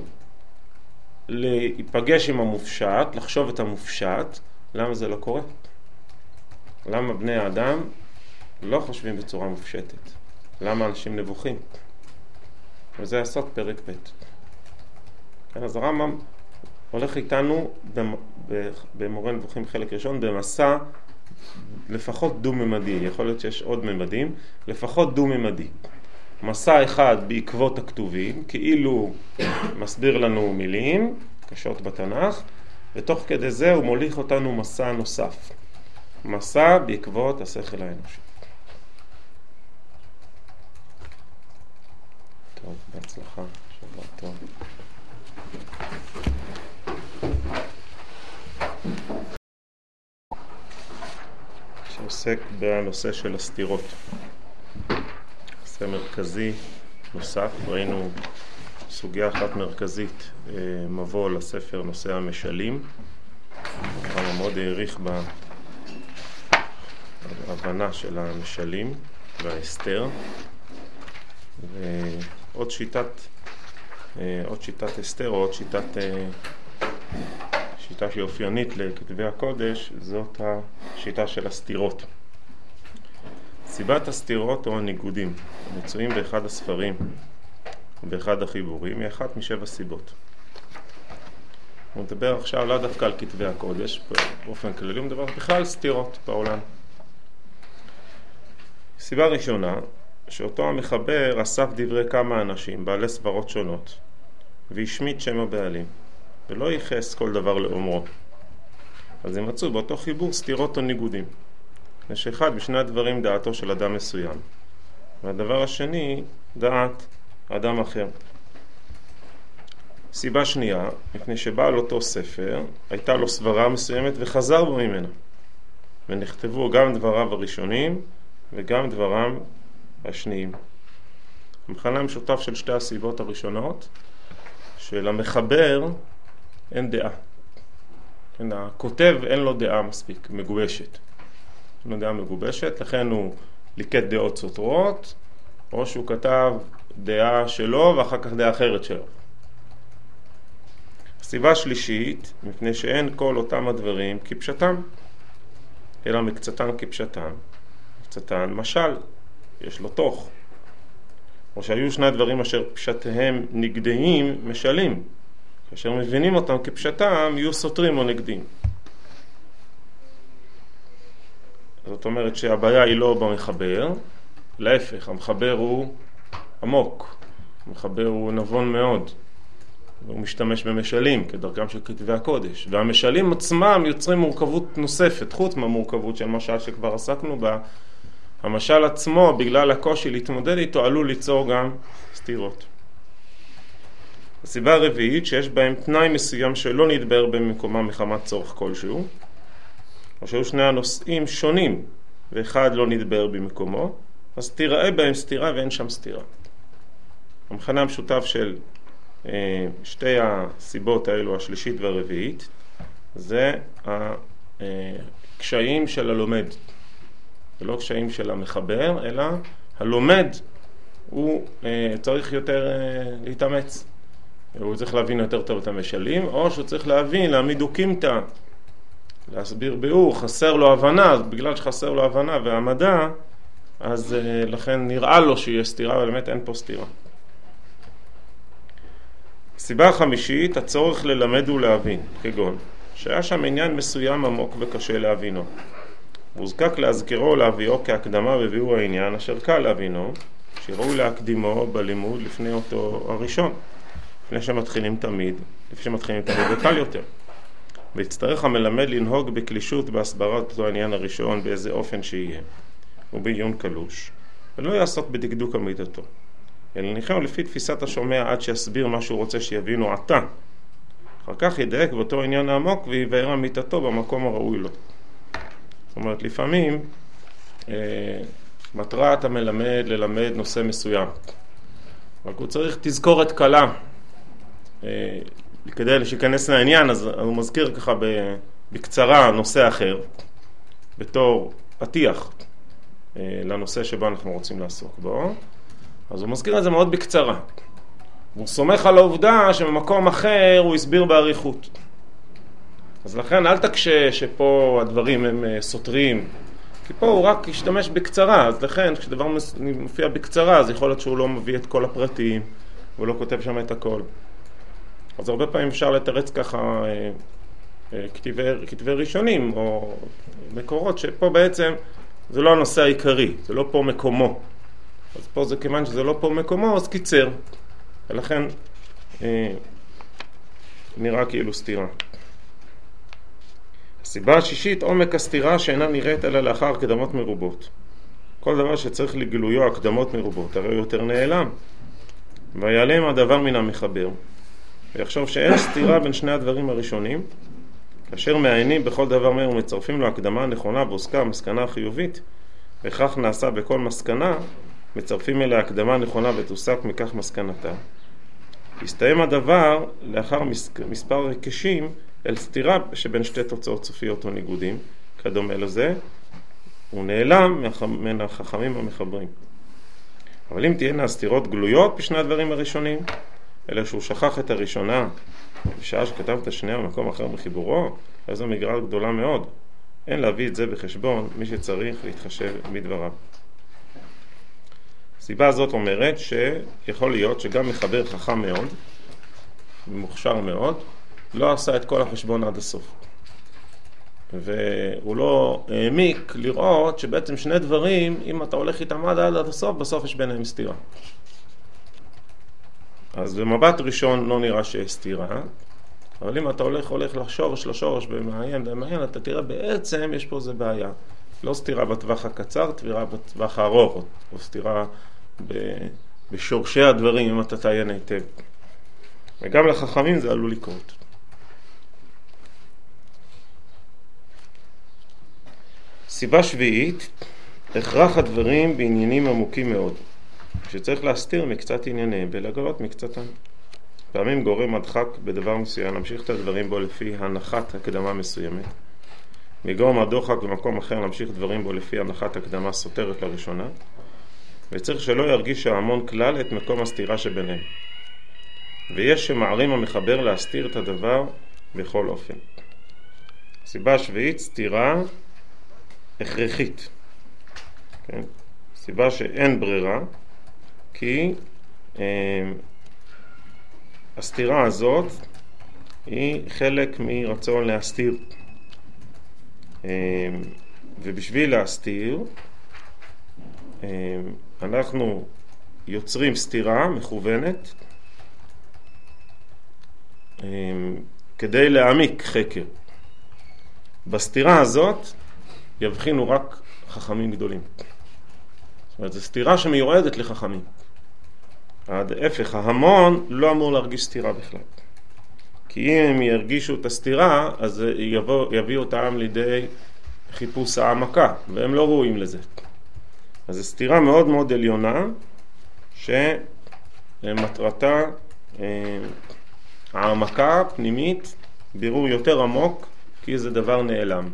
להיפגש עם המופשט, לחשוב את המופשט, למה זה לא קורה? למה בני האדם לא חושבים בצורה מופשטת? למה אנשים נבוכים? וזה יסוד פרק ב'. כן, אז הרמב"ם הולך איתנו במורה נבוכים חלק ראשון במסע לפחות דו-ממדי, יכול להיות שיש עוד ממדים, לפחות דו-ממדי. מסע אחד בעקבות הכתובים, כאילו מסביר לנו מילים קשות בתנ"ך, ותוך כדי זה הוא מוליך אותנו מסע נוסף. מסע בעקבות השכל האנושי. טוב, בהצלחה, שבוע טוב. שעוסק בנושא של הסתירות. נושא מרכזי נוסף, ראינו סוגיה אחת מרכזית, מבוא לספר נושא המשלים. הרמב"ם מאוד העריך בהבנה של המשלים וההסתר. ועוד שיטת, עוד שיטת הסתר, או עוד שיטת, שיטה שאופיינית לכתבי הקודש, זאת השיטה של הסתירות. סיבת הסתירות או הניגודים מצויים באחד הספרים ובאחד החיבורים, היא אחת משבע סיבות. הוא מדבר עכשיו לא דווקא על כתבי הקודש, באופן כללי הוא מדבר בכלל על סתירות בעולם. סיבה ראשונה, שאותו המחבר אסף דברי כמה אנשים, בעלי סברות שונות, והשמיט שם הבעלים, ולא ייחס כל דבר לאומרו. אז הם מצאו באותו חיבור סתירות או ניגודים. יש אחד בשני הדברים דעתו של אדם מסוים, והדבר השני דעת אדם אחר. סיבה שנייה, מפני שבעל אותו ספר הייתה לו סברה מסוימת וחזר בו ממנה, ונכתבו גם דבריו הראשונים וגם דבריו השניים. המכנה המשותף של שתי הסיבות הראשונות, שלמחבר אין דעה. כן, הכותב אין לו דעה מספיק, מגובשת. אין לו דעה מגובשת, לכן הוא ליקט דעות סותרות, או שהוא כתב דעה שלו ואחר כך דעה אחרת שלו. הסיבה שלישית, מפני שאין כל אותם הדברים כפשטם, אלא מקצתם כפשטם. מקצתן משל, יש לו תוך. או שהיו שני דברים אשר פשטיהם נגדיים משלים. כאשר מבינים אותם כפשטם, יהיו סותרים או נגדים. זאת אומרת שהבעיה היא לא במחבר, להפך, המחבר הוא עמוק, המחבר הוא נבון מאוד. והוא משתמש במשלים כדרכם של כתבי הקודש, והמשלים עצמם יוצרים מורכבות נוספת, חוץ מהמורכבות של משל שכבר עסקנו בה. המשל עצמו, בגלל הקושי להתמודד איתו, עלול ליצור גם סתירות. הסיבה הרביעית, שיש בהם תנאי מסוים שלא נתבהר במקומם מחמת צורך כלשהו, או שהיו שני הנושאים שונים, ואחד לא נתבהר במקומו, אז תיראה בהם סתירה ואין שם סתירה. המכנה המשותף של אה, שתי הסיבות האלו, השלישית והרביעית, זה הקשיים של הלומד. זה לא קשיים של המחבר, אלא הלומד הוא אה, צריך יותר אה, להתאמץ. הוא צריך להבין יותר טוב את המשלים, או שהוא צריך להבין, להעמיד אוקימתא, להסביר ביאור, חסר לו הבנה, אז בגלל שחסר לו הבנה והמדע, אז אה, לכן נראה לו שיש סתירה, אבל באמת אין פה סתירה. הסיבה החמישית, הצורך ללמד ולהבין, כגון, שהיה שם עניין מסוים עמוק וקשה להבינו. מוזקק להזכירו ולהביאו כהקדמה בביאור העניין, אשר קל להבינו, שראוי להקדימו בלימוד לפני אותו הראשון, לפני שמתחילים תמיד, לפני שמתחילים תמיד וקל יותר. ויצטרך המלמד לנהוג בקלישות בהסברת אותו העניין הראשון באיזה אופן שיהיה, ובעיון קלוש, ולא יעסוק בדקדוק עמידתו. אלא ניחם לפי תפיסת השומע עד שיסביר מה שהוא רוצה שיבינו עתה. אחר כך ידייק באותו עניין העמוק ויבאר אמיתתו במקום הראוי לו. זאת אומרת, לפעמים אה, מטרת המלמד ללמד נושא מסוים. רק הוא צריך תזכורת קלה. אה, כדי שיכנס לעניין, אז הוא מזכיר ככה בקצרה נושא אחר, בתור פתיח אה, לנושא שבו אנחנו רוצים לעסוק בו. אז הוא מזכיר את זה מאוד בקצרה. הוא סומך על העובדה שבמקום אחר הוא הסביר בעריכות. אז לכן אל תקשה שפה הדברים הם סותרים, כי פה הוא רק ישתמש בקצרה, אז לכן כשדבר מופיע בקצרה, אז יכול להיות שהוא לא מביא את כל הפרטים, והוא לא כותב שם את הכל. אז הרבה פעמים אפשר לתרץ ככה כתבי, כתבי ראשונים, או מקורות, שפה בעצם זה לא הנושא העיקרי, זה לא פה מקומו. אז פה זה כיוון שזה לא פה מקומו, אז קיצר. ולכן אה, נראה כאילו סתירה. הסיבה השישית, עומק הסתירה שאינה נראית אלא לאחר הקדמות מרובות. כל דבר שצריך לגלויו הקדמות מרובות, הרי יותר נעלם. ויעלם הדבר מן המחבר. ויחשוב שאין סתירה בין שני הדברים הראשונים, כאשר מעיינים בכל דבר מהם ומצרפים לו הקדמה נכונה ועוסקה מסקנה חיובית, וכך נעשה בכל מסקנה, מצרפים אליה הקדמה נכונה ותוסק מכך מסקנתה. הסתיים הדבר לאחר מספר ריקשים אל סתירה שבין שתי תוצאות סופיות או ניגודים, כדומה לזה, הוא נעלם מן החכמים המחברים. אבל אם תהיינה הסתירות גלויות בשני הדברים הראשונים, אלא שהוא שכח את הראשונה בשעה שכתב את השנייה במקום אחר בחיבורו, אז זו מגרעה גדולה מאוד. אין להביא את זה בחשבון מי שצריך להתחשב בדבריו. הסיבה הזאת אומרת שיכול להיות שגם מחבר חכם מאוד, מוכשר מאוד, לא עשה את כל החשבון עד הסוף. והוא לא העמיק לראות שבעצם שני דברים, אם אתה הולך איתם עד עד הסוף, בסוף יש ביניהם סתירה. אז במבט ראשון לא נראה שיש סתירה, אבל אם אתה הולך, הולך לשורש, לשורש, במעיין, במעיין, אתה תראה בעצם יש פה זה בעיה. לא סתירה בטווח הקצר, סתירה בטווח הארוך, או סתירה בשורשי הדברים, אם אתה תעיין היטב. וגם לחכמים זה עלול לקרות. סיבה שביעית, הכרח הדברים בעניינים עמוקים מאוד, שצריך להסתיר מקצת ענייניהם ולגלות מקצתם. פעמים גורם הדחק בדבר מסוים, להמשיך את הדברים בו לפי הנחת הקדמה מסוימת, וגורם הדוחק במקום אחר להמשיך דברים בו לפי הנחת הקדמה סותרת לראשונה, וצריך שלא ירגיש ההמון כלל את מקום הסתירה שביניהם. ויש שמערים המחבר להסתיר את הדבר בכל אופן. סיבה שביעית, סתירה הכרחית. כן? סיבה שאין ברירה, כי אה, הסתירה הזאת היא חלק מרצון להסתיר. אה, ובשביל להסתיר, אה, אנחנו יוצרים סתירה מכוונת, כדי להעמיק חקר. בסתירה הזאת יבחינו רק חכמים גדולים. זאת אומרת, זו סתירה שמיועדת לחכמים. עד ההפך, ההמון לא אמור להרגיש סתירה בכלל. כי אם הם ירגישו את הסתירה, אז יבוא, יביאו אותם לידי חיפוש העמקה, והם לא ראויים לזה. אז זו סתירה מאוד מאוד עליונה, שמטרתה העמקה פנימית, בירור יותר עמוק, כי זה דבר נעלם.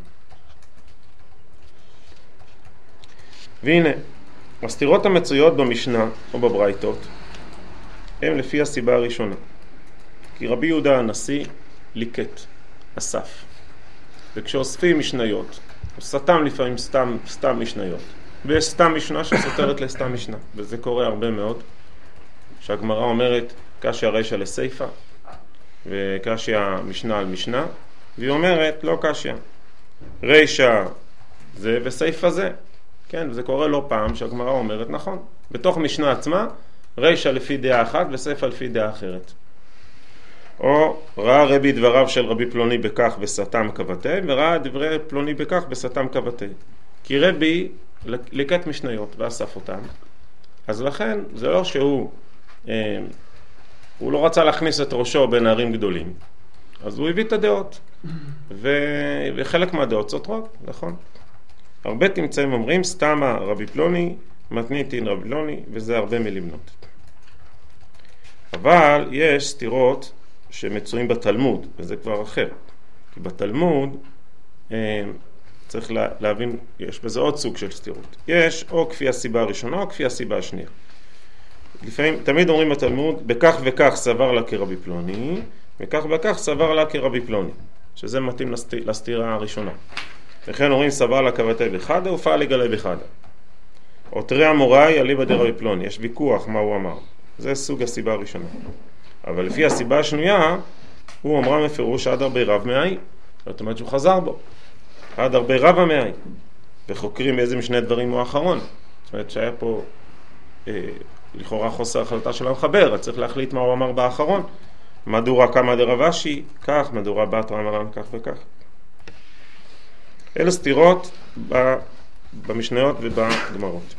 והנה, הסתירות המצויות במשנה או בברייתות, הם לפי הסיבה הראשונה. כי רבי יהודה הנשיא ליקט, אסף. וכשאוספים משניות, הוא סתם לפעמים סתם, סתם משניות. ויש סתם משנה שסותרת לסתם משנה. וזה קורה הרבה מאוד. שהגמרא אומרת, קשיא רישא לסייפא, וקשיא משנה על משנה, והיא אומרת, לא קשיא. רישא זה וסייפא זה. כן, זה קורה לא פעם שהגמרא אומרת, נכון. בתוך משנה עצמה, רישא לפי דעה אחת וסייפא לפי דעה אחרת. או ראה רבי דבריו של רבי פלוני בכך וסתם כבתי, וראה דברי פלוני בכך וסתם כבתי. כי רבי ליקט משניות ואסף אותם. אז לכן זה לא שהוא אה, הוא לא רצה להכניס את ראשו בין ערים גדולים. אז הוא הביא את הדעות. ו... וחלק מהדעות סותרות, נכון. הרבה תמצאים אומרים, סתמה רבי פלוני, מתניתין רבי פלוני, וזה הרבה מלמנות. אבל יש סתירות שמצויים בתלמוד, וזה כבר אחר. כי בתלמוד אה, צריך לה, להבין, יש בזה עוד סוג של סתירות. יש או כפי הסיבה הראשונה או כפי הסיבה השנייה. לפעמים, תמיד אומרים בתלמוד, בכך וכך סבר לה כרבי פלוני, וכך וכך סבר לה כרבי פלוני, שזה מתאים לסתיר, לסתירה הראשונה. וכן אומרים סבר לה כבתי בחדה ופעל לגלי בחדה. או תרי המוראי אליבא דרבי פלוני, יש ויכוח מה הוא אמר. זה סוג הסיבה הראשונה. אבל לפי הסיבה השנייה, הוא אמרה מפירוש עד הרבה רב מאי. זאת אומרת שהוא חזר בו. עד הרבה רב המאי. וחוקרים איזה משני דברים הוא האחרון. זאת אומרת שהיה פה אה, לכאורה חוסר החלטה של המחבר, אז צריך להחליט מה הוא אמר באחרון. מדורה כמה דרב אשי, כך, מדורה בת רמרן, כך וכך. אלה סתירות במשניות ובגמרות.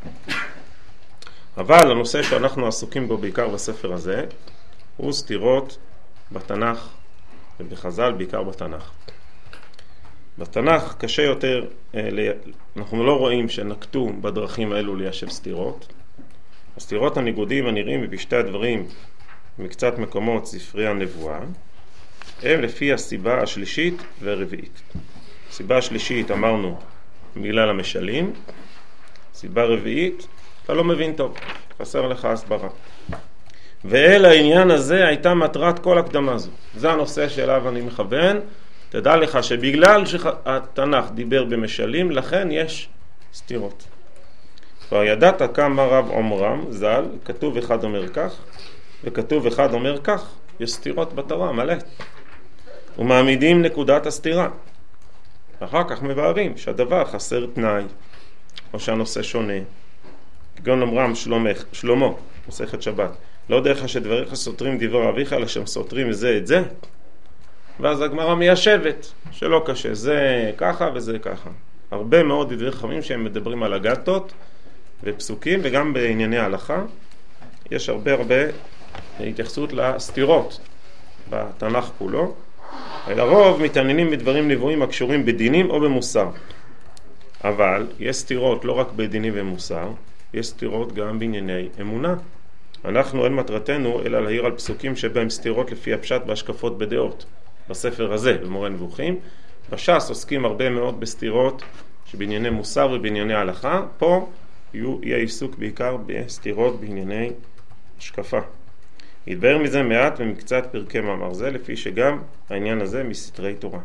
אבל הנושא שאנחנו עסוקים בו בעיקר בספר הזה, הוא סתירות בתנ"ך ובחז"ל, בעיקר בתנ"ך. בתנ"ך קשה יותר, אנחנו לא רואים שנקטו בדרכים האלו ליישב סתירות. הסתירות הניגודים הנראים בפשטי הדברים מקצת מקומות ספרי הנבואה, הם לפי הסיבה השלישית והרביעית. סיבה השלישית אמרנו בגלל המשלים, סיבה רביעית, אתה לא מבין טוב, חסר לך הסברה. ואל העניין הזה הייתה מטרת כל הקדמה הזו. זה הנושא שאליו אני מכוון. תדע לך שבגלל שהתנ"ך דיבר במשלים, לכן יש סתירות. כבר ידעת כמה רב עומרם, ז"ל, כתוב אחד אומר כך, וכתוב אחד אומר כך, יש סתירות בתורה, מלא. ומעמידים נקודת הסתירה. אחר כך מבארים שהדבר חסר תנאי, או שהנושא שונה. כגון אומרם שלומך, שלמה, מסכת שבת, לא דרך שדבריך סותרים דבר אביך, אלא שהם סותרים זה את זה. ואז הגמרא מיישבת, שלא קשה, זה ככה וזה ככה. הרבה מאוד דברי חכמים שהם מדברים על הגתות ופסוקים, וגם בענייני ההלכה, יש הרבה הרבה התייחסות לסתירות בתנ"ך כולו. לרוב מתעניינים בדברים נבואים הקשורים בדינים או במוסר. אבל יש סתירות לא רק בדינים ומוסר, יש סתירות גם בענייני אמונה. אנחנו אין מטרתנו אלא להעיר על פסוקים שבהם סתירות לפי הפשט והשקפות בדעות. בספר הזה, במורה נבוכים, בש"ס עוסקים הרבה מאוד בסתירות שבענייני מוסר ובענייני הלכה. פה יהיה עיסוק בעיקר בסתירות בענייני השקפה. יתבהר מזה מעט ומקצת פרקי מאמר זה, לפי שגם העניין הזה מסתרי תורה.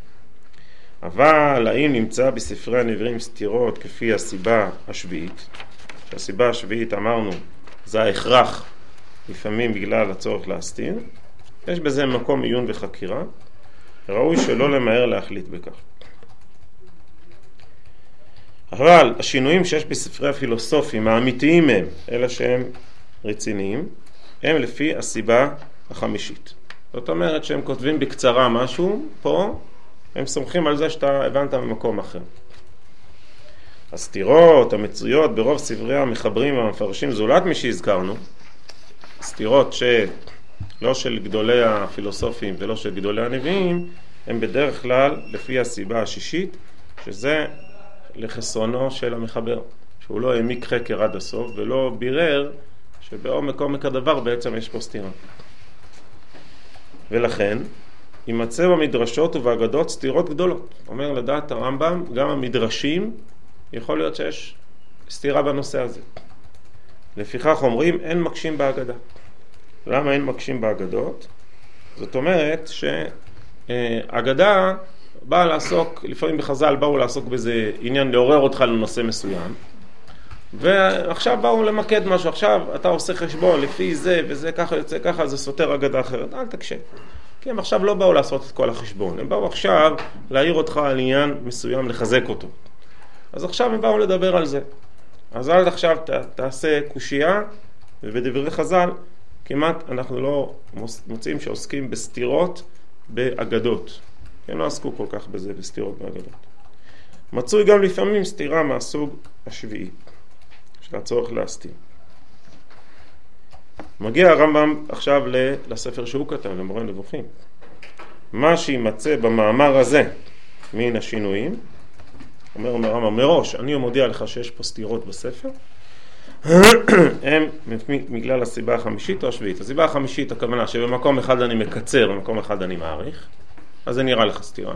אבל האם נמצא בספרי הנביאים סתירות כפי הסיבה השביעית? שהסיבה השביעית אמרנו זה ההכרח, לפעמים בגלל הצורך להסתיר. יש בזה מקום עיון וחקירה, ראוי שלא למהר להחליט בכך. אבל השינויים שיש בספרי הפילוסופים האמיתיים הם, אלה שהם רציניים, הם לפי הסיבה החמישית. זאת אומרת שהם כותבים בקצרה משהו, פה הם סומכים על זה שאתה הבנת במקום אחר. הסתירות המצויות ברוב ספרי המחברים והמפרשים זולת מי שהזכרנו, סתירות שלא של גדולי הפילוסופים ולא של גדולי הנביאים, הם בדרך כלל לפי הסיבה השישית, שזה לחסרונו של המחבר, שהוא לא העמיק חקר עד הסוף ולא בירר שבעומק עומק הדבר בעצם יש פה סתירה. ולכן יימצא במדרשות ובאגדות סתירות גדולות. אומר לדעת הרמב"ם, גם המדרשים יכול להיות שיש סתירה בנושא הזה. לפיכך אומרים אין מקשים באגדה. למה אין מקשים באגדות? זאת אומרת שאגדה באה לעסוק, לפעמים בחז"ל באו לעסוק בזה עניין לעורר אותך לנושא מסוים, ועכשיו באו למקד משהו. עכשיו אתה עושה חשבון לפי זה וזה ככה יוצא ככה, זה סותר אגדה אחרת. אל תקשה, כי הם עכשיו לא באו לעשות את כל החשבון, הם באו עכשיו להעיר אותך על עניין מסוים, לחזק אותו. אז עכשיו הם באו לדבר על זה. אז אל עכשיו ת, תעשה קושייה, ובדברי חז"ל כמעט אנחנו לא מוצאים שעוסקים בסתירות באגדות. הם לא עסקו כל כך בזה, בסתירות באגדות. מצוי גם לפעמים סתירה מהסוג השביעי, של הצורך להסתיר. מגיע הרמב"ם עכשיו לספר שהוא כתב, למורה נבוכים. מה שימצא במאמר הזה מן השינויים, אומר הרמב"ם מראש, אני מודיע לך שיש פה סתירות בספר, הם בגלל הסיבה החמישית או השביעית. הסיבה החמישית, הכוונה שבמקום אחד אני מקצר, במקום אחד אני מעריך, אז זה נראה לך סתירה.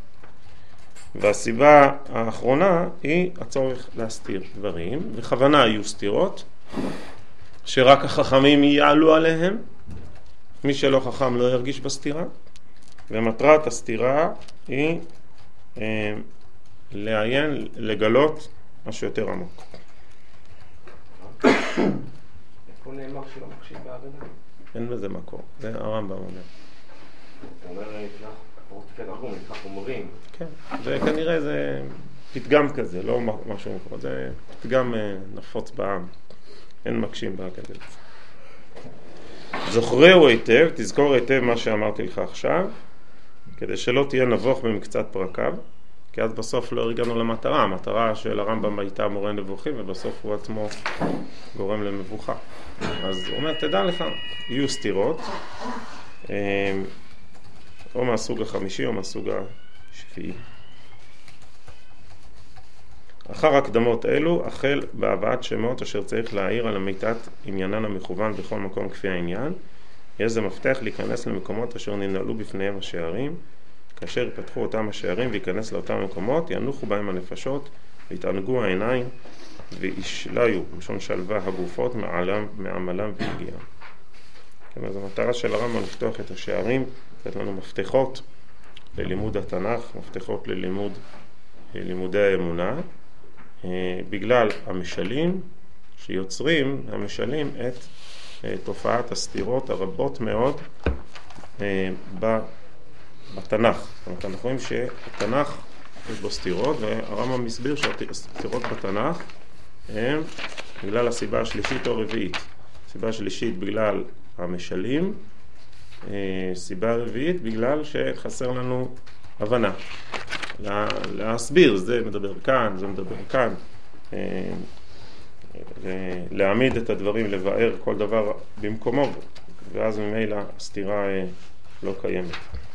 והסיבה האחרונה היא הצורך להסתיר דברים, וכוונה יהיו סתירות, שרק החכמים יעלו עליהם, מי שלא חכם לא ירגיש בסתירה, ומטרת הסתירה היא אה, לעיין, לגלות משהו יותר עמוק. איפה נאמר שלא מקשיב באגדה? אין בזה מקור, זה הרמב"ם אומר. הוא אומר, כן, ארגום, נקרא חומרים. כן, זה כנראה זה פתגם כזה, לא משהו מקור, זה פתגם נפוץ בעם. אין מקשים באגדה. זוכרהו היטב, תזכור היטב מה שאמרתי לך עכשיו, כדי שלא תהיה נבוך במקצת פרקיו, כי אז בסוף לא הגענו למטרה. המטרה של הרמב"ם הייתה מורה נבוכים, ובסוף הוא עצמו גורם למבוכה. אז הוא אומר, תדע לך, יהיו סתירות, או מהסוג החמישי או מהסוג השביעי. אחר הקדמות אלו, החל בהבאת שמות אשר צריך להעיר על אמיתת עניינן המכוון בכל מקום כפי העניין. יש זה מפתח להיכנס למקומות אשר ננעלו בפניהם השערים, כאשר יפתחו אותם השערים וייכנס לאותם מקומות, ינוחו בהם הנפשות, ויתענגו העיניים, וישליו, משון שלווה הגופות, מעלם, מעמלם והגיעה. כן, אז המטרה של הרמב"ם לפתוח את השערים, לתת לנו מפתחות ללימוד התנ"ך, מפתחות ללימוד לימודי האמונה, בגלל המשלים שיוצרים המשלים את תופעת הסתירות הרבות מאוד בתנ"ך. זאת אומרת, אנחנו רואים שהתנ"ך יש בו סתירות, והרמב"ם מסביר שהסתירות בתנ"ך הם בגלל הסיבה השלישית או הרביעית. סיבה שלישית בגלל המשלים, סיבה רביעית בגלל שחסר לנו הבנה. להסביר, זה מדבר כאן, זה מדבר כאן, להעמיד את הדברים, לבאר כל דבר במקומו, ואז ממילא הסתירה לא קיימת.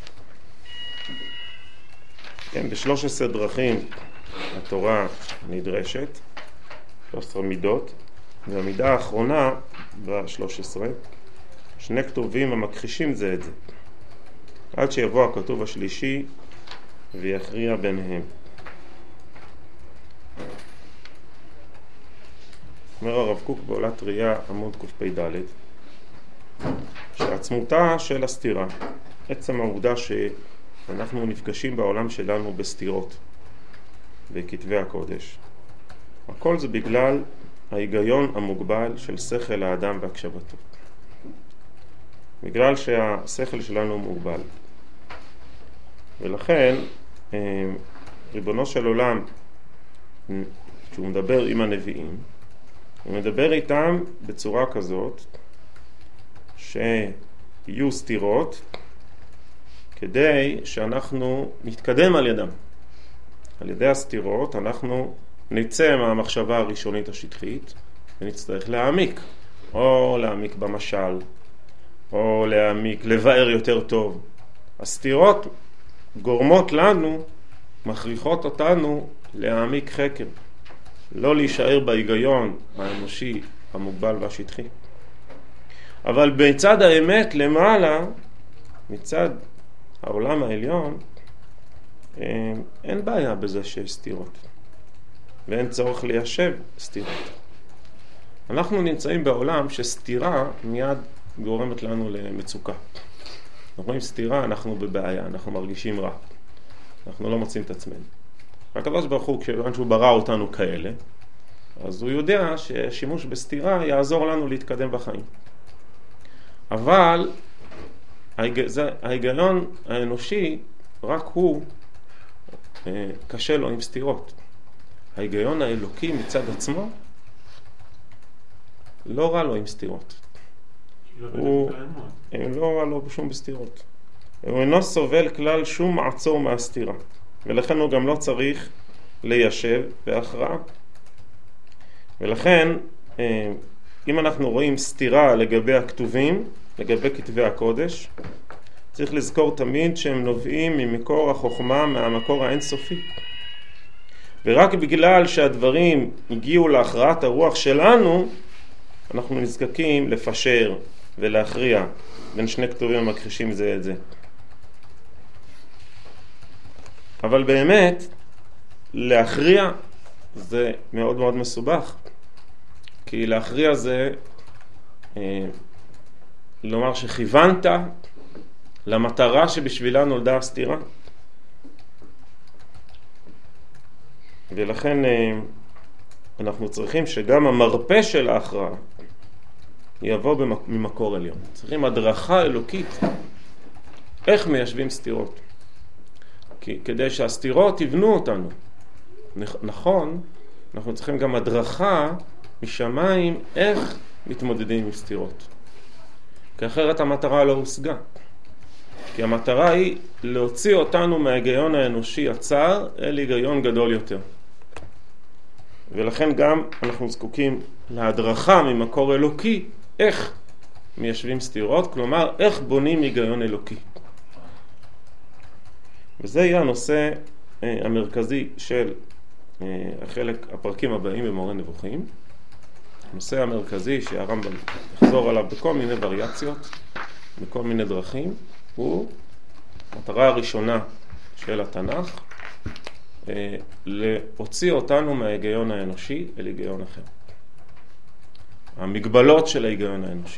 כן, ב-שלוש עשרה דרכים התורה נדרשת, שלוש עשרה מידות, והמידה האחרונה ב-שלוש עשרה, שני כתובים המכחישים זה את זה, עד שיבוא הכתוב השלישי ויכריע ביניהם. אומר הרב קוק בעולת ראייה עמוד קפ"ד, שעצמותה של הסתירה, עצם העובדה שאנחנו נפגשים בעולם שלנו בסתירות בכתבי הקודש, הכל זה בגלל ההיגיון המוגבל של שכל האדם והקשבתו. בגלל שהשכל שלנו מוגבל. ולכן ריבונו של עולם, כשהוא מדבר עם הנביאים, הוא מדבר איתם בצורה כזאת שיהיו סתירות כדי שאנחנו נתקדם על ידם. על ידי הסתירות אנחנו נצא מהמחשבה הראשונית השטחית ונצטרך להעמיק, או להעמיק במשל, או להעמיק, לבאר יותר טוב. הסתירות גורמות לנו, מכריחות אותנו להעמיק חקר, לא להישאר בהיגיון האנושי המוגבל והשטחי. אבל בצד האמת למעלה, מצד העולם העליון, אין בעיה בזה שיש סתירות, ואין צורך ליישב סתירות. אנחנו נמצאים בעולם שסתירה מיד גורמת לנו למצוקה. אנחנו רואים סתירה, אנחנו בבעיה, אנחנו מרגישים רע, אנחנו לא מוצאים את עצמנו. הקדוש ברוך הוא, כשאין שהוא ברא אותנו כאלה, אז הוא יודע ששימוש בסתירה יעזור לנו להתקדם בחיים. אבל ההיגיון האנושי, רק הוא קשה לו עם סתירות. ההיגיון האלוקי מצד עצמו לא רע לו עם סתירות. הוא לא רע לו בשום בסתירות. הוא אינו סובל כלל שום מעצור מהסתירה, ולכן הוא גם לא צריך ליישב בהכרעה. ולכן אם אנחנו רואים סתירה לגבי הכתובים, לגבי כתבי הקודש, צריך לזכור תמיד שהם נובעים ממקור החוכמה, מהמקור האינסופי. ורק בגלל שהדברים הגיעו להכרעת הרוח שלנו, אנחנו נזקקים לפשר ולהכריע בין שני כתובים המכחישים זה את זה. אבל באמת, להכריע זה מאוד מאוד מסובך. כי להכריע זה אה, לומר שכיוונת למטרה שבשבילה נולדה הסתירה. ולכן אה, אנחנו צריכים שגם המרפא של ההכרעה יבוא ממקור עליון. צריכים הדרכה אלוקית איך מיישבים סתירות. כי כדי שהסתירות יבנו אותנו. נכון, אנחנו צריכים גם הדרכה משמיים איך מתמודדים עם סתירות. כי אחרת המטרה לא הושגה. כי המטרה היא להוציא אותנו מההיגיון האנושי הצר אל היגיון גדול יותר. ולכן גם אנחנו זקוקים להדרכה ממקור אלוקי איך מיישבים סתירות, כלומר איך בונים היגיון אלוקי. וזה יהיה הנושא אה, המרכזי של אה, החלק, הפרקים הבאים במורה נבוכים. הנושא המרכזי שהרמב"ם יחזור עליו בכל מיני וריאציות, בכל מיני דרכים, הוא המטרה הראשונה של התנ"ך, אה, להוציא אותנו מההיגיון האנושי אל היגיון אחר. המגבלות של ההיגיון האנושי,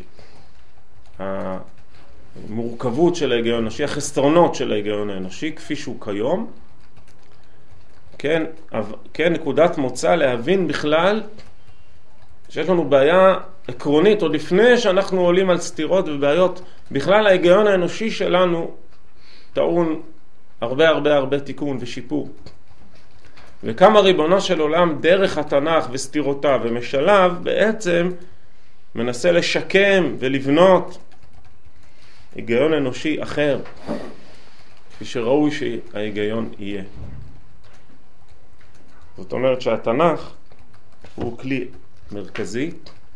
המורכבות של ההיגיון האנושי, החסרונות של ההיגיון האנושי כפי שהוא כיום, כן, כן, נקודת מוצא להבין בכלל שיש לנו בעיה עקרונית עוד לפני שאנחנו עולים על סתירות ובעיות. בכלל ההיגיון האנושי שלנו טעון הרבה הרבה הרבה תיקון ושיפור. וכמה ריבונו של עולם דרך התנ"ך וסתירותיו ומשלב בעצם מנסה לשקם ולבנות היגיון אנושי אחר, כפי שראוי שההיגיון יהיה. זאת אומרת שהתנ"ך הוא כלי מרכזי,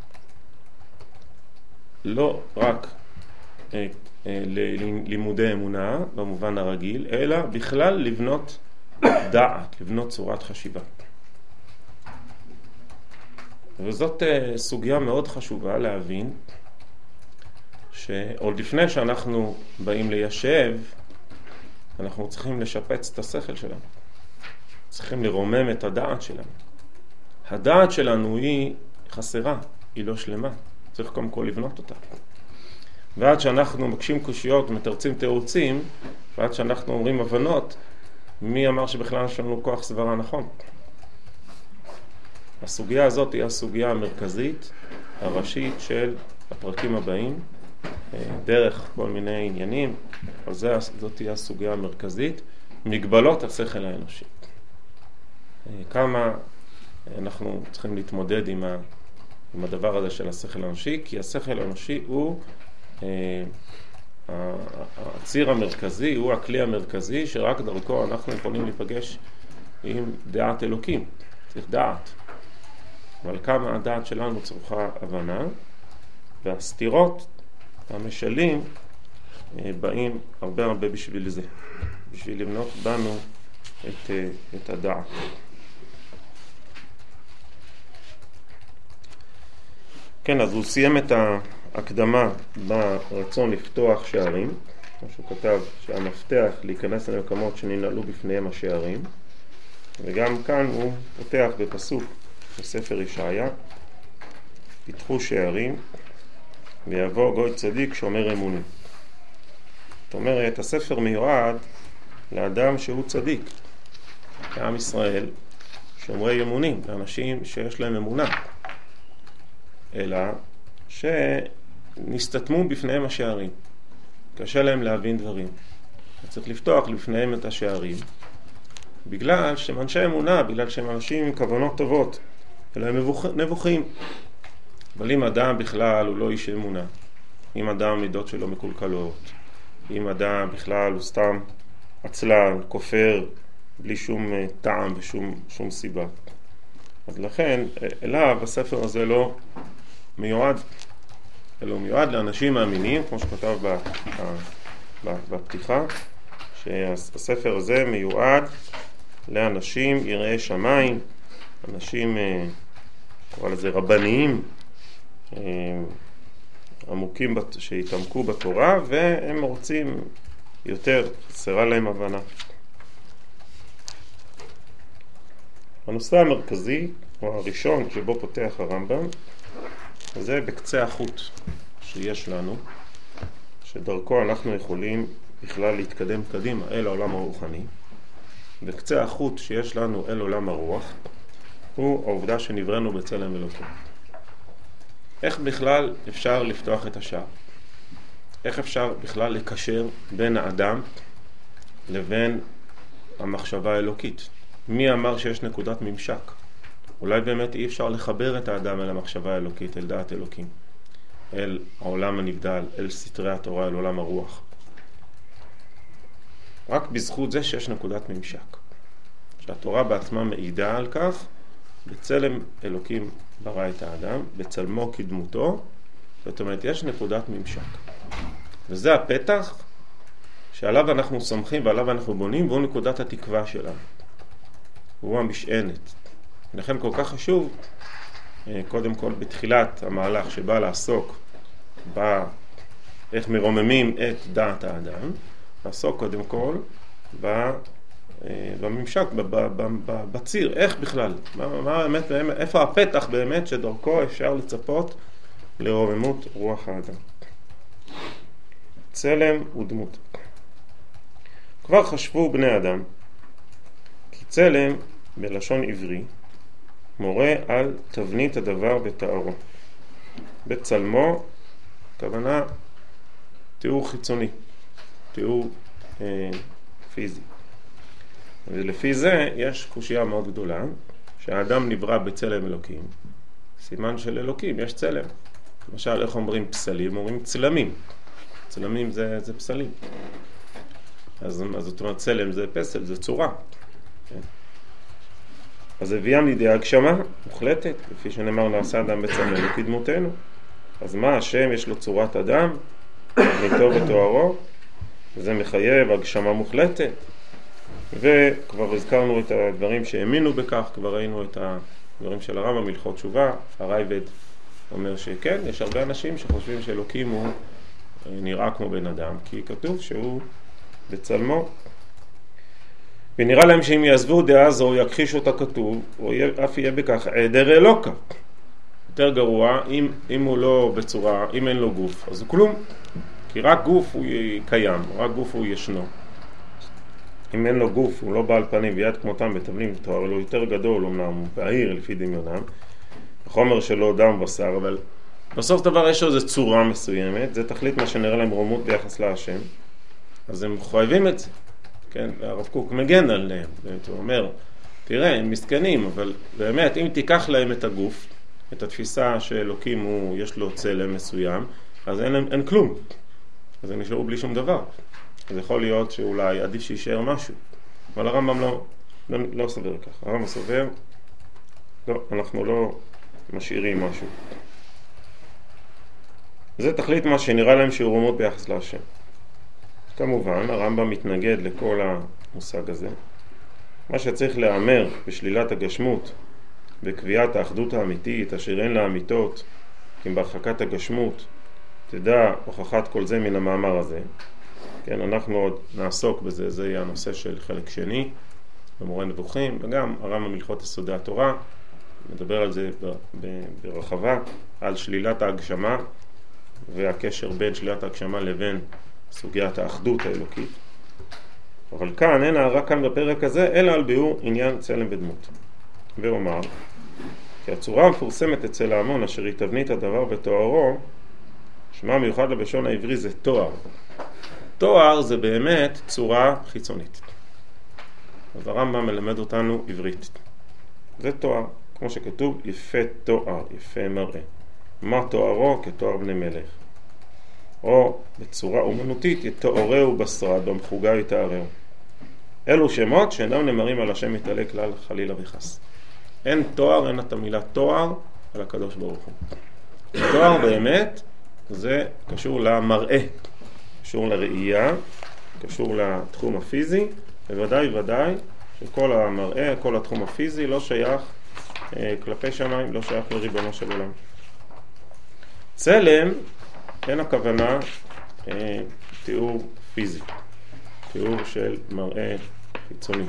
לא רק אה, אה, ללימודי אמונה במובן הרגיל, אלא בכלל לבנות דעת, לבנות צורת חשיבה. וזאת אה, סוגיה מאוד חשובה להבין, שעוד לפני שאנחנו באים ליישב, אנחנו צריכים לשפץ את השכל שלנו. צריכים לרומם את הדעת שלנו. הדעת שלנו היא חסרה, היא לא שלמה. צריך קודם כל לבנות אותה. ועד שאנחנו מקשים קושיות ומתרצים תירוצים, ועד שאנחנו אומרים הבנות, מי אמר שבכלל יש לנו כוח סברה נכון? הסוגיה הזאת היא הסוגיה המרכזית, הראשית של הפרקים הבאים, דרך כל מיני עניינים, אבל זאת תהיה הסוגיה המרכזית, מגבלות השכל האנושי. כמה אנחנו צריכים להתמודד עם, ה, עם הדבר הזה של השכל האנושי, כי השכל האנושי הוא אה, הציר המרכזי הוא הכלי המרכזי שרק דרכו אנחנו יכולים להיפגש עם דעת אלוקים. צריך דעת. אבל כמה הדעת שלנו צריכה הבנה, והסתירות, המשלים, באים הרבה הרבה בשביל זה. בשביל לבנות בנו את, את הדעת. כן, אז הוא סיים את ההקדמה ברצון לפתוח שערים, כמו שהוא כתב שהמפתח להיכנס למקומות שננעלו בפניהם השערים, וגם כאן הוא פותח בפסוק בספר ישעיה, פתחו שערים ויבוא גוי צדיק שומר אמונים. זאת אומרת, הספר מיועד לאדם שהוא צדיק, כעם ישראל, שומרי אמונים, לאנשים שיש להם אמונה, אלא שנסתתמו בפניהם השערים, קשה להם להבין דברים. צריך לפתוח לפניהם את השערים, בגלל שהם אנשי אמונה, בגלל שהם אנשים עם כוונות טובות, אלא הם נבוכים. אבל אם אדם בכלל הוא לא איש אמונה, אם אדם מידות שלו מקולקלות, אם אדם בכלל הוא סתם עצלן, כופר, בלי שום טעם ושום שום סיבה. אז לכן, אליו הספר הזה לא מיועד, אלא הוא מיועד לאנשים מאמינים, כמו שכתב בפתיחה, שהספר הזה מיועד לאנשים יראי שמיים, אנשים, קורא לזה רבניים, עמוקים שהתעמקו בתורה, והם רוצים יותר, חסרה להם הבנה. הנושא המרכזי, או הראשון שבו פותח הרמב"ם, זה בקצה החוט שיש לנו, שדרכו אנחנו יכולים בכלל להתקדם קדימה אל העולם הרוחני. בקצה החוט שיש לנו אל עולם הרוח, הוא העובדה שנבראנו בצלם אלוקים. איך בכלל אפשר לפתוח את השער? איך אפשר בכלל לקשר בין האדם לבין המחשבה האלוקית? מי אמר שיש נקודת ממשק? אולי באמת אי אפשר לחבר את האדם אל המחשבה האלוקית, אל דעת אלוקים, אל העולם הנבדל, אל סתרי התורה, אל עולם הרוח. רק בזכות זה שיש נקודת ממשק. שהתורה בעצמה מעידה על כך, בצלם אלוקים ברא את האדם, בצלמו כדמותו, זאת אומרת, יש נקודת ממשק. וזה הפתח שעליו אנחנו סומכים ועליו אנחנו בונים, והוא נקודת התקווה שלנו. הוא המשענת. לכן כל כך חשוב, קודם כל בתחילת המהלך שבא לעסוק באיך מרוממים את דעת האדם, לעסוק קודם כל בממשק, בציר, איך בכלל, מה, מה באמת, איפה הפתח באמת שדרכו אפשר לצפות לרוממות רוח האדם. צלם ודמות. כבר חשבו בני אדם, כי צלם בלשון עברי מורה על תבנית הדבר בתארו. בצלמו, כוונה תיאור חיצוני, תיאור אה, פיזי. ולפי זה יש קושיה מאוד גדולה, שהאדם נברא בצלם אלוקים. סימן של אלוקים, יש צלם. למשל, איך אומרים פסלים? אומרים צלמים. צלמים זה, זה פסלים. אז, אז זאת אומרת, צלם זה פסל, זה צורה. כן? אז הביאם לידי הגשמה מוחלטת, לפי שנאמר נעשה אדם בצלם כדמותנו. אז מה, השם יש לו צורת אדם, מיתו ותוארו, וזה מחייב הגשמה מוחלטת. וכבר הזכרנו את הדברים שהאמינו בכך, כבר ראינו את הדברים של הרמב"ם הלכות תשובה. הרייבד אומר שכן, יש הרבה אנשים שחושבים שאלוקים הוא נראה כמו בן אדם, כי כתוב שהוא בצלמו. ונראה להם שאם יעזבו דעה זו, יכחישו את הכתוב, או אף יהיה בכך עדר אלוקה. יותר גרוע, אם, אם הוא לא בצורה, אם אין לו גוף, אז הוא כלום. כי רק גוף הוא קיים, רק גוף הוא ישנו. אם אין לו גוף, הוא לא בעל פנים ויד כמותם בתבלים ותואר, לו יותר גדול, אמנם הוא בעיר לפי דמיונם, החומר שלו דם בשר, אבל בסוף דבר יש לו איזו צורה מסוימת, זה תכלית מה שנראה להם רומות ביחס להשם, אז הם חייבים את זה. כן, הרב קוק מגן עליהם, הוא אומר, תראה, הם מסכנים, אבל באמת, אם תיקח להם את הגוף, את התפיסה שאלוקים הוא, יש לו צלם מסוים, אז אין, אין כלום. אז הם נשארו בלי שום דבר. אז יכול להיות שאולי עדיף שישאר משהו. אבל הרמב"ם לא, לא, לא סובר כך. הרמב"ם סובר, לא, אנחנו לא משאירים משהו. זה תכלית מה שנראה להם שירומות ביחס להשם. כמובן, הרמב"ם מתנגד לכל המושג הזה. מה שצריך לאמר בשלילת הגשמות, בקביעת האחדות האמיתית, אשר אין לה אמיתות, כי בהרחקת הגשמות, תדע הוכחת כל זה מן המאמר הזה. כן, אנחנו עוד נעסוק בזה, זה יהיה הנושא של חלק שני, במורה נבוכים, וגם הרמב"ם הלכות יסודי התורה, מדבר על זה ברחבה, על שלילת ההגשמה, והקשר בין שלילת ההגשמה לבין סוגיית האחדות האלוקית. אבל כאן, אין הערה כאן בפרק הזה, אלא על ביאור עניין צלם בדמות. ואומר, כי הצורה המפורסמת אצל ההמון, אשר היא תבנית הדבר בתוארו, שמה מיוחד לבשון העברי זה תואר. תואר זה באמת צורה חיצונית. אז הרמב"ם מלמד אותנו עברית. זה תואר, כמו שכתוב, יפה תואר, יפה מראה. מה תוארו? כתואר בני מלך. או בצורה אומנותית, יתוארהו בשרד, במחוגה יתארהו. אלו שמות שאינם נאמרים על השם יתעלה כלל חלילה וחס. אין תואר, אין את המילה תואר על הקדוש ברוך הוא. תואר באמת זה קשור למראה, קשור לראייה, קשור לתחום הפיזי, וודאי ודאי שכל המראה, כל התחום הפיזי לא שייך אה, כלפי שמיים, לא שייך לריבונו של עולם. צלם, אין הכוונה אה, תיאור פיזי, תיאור של מראה חיצוני.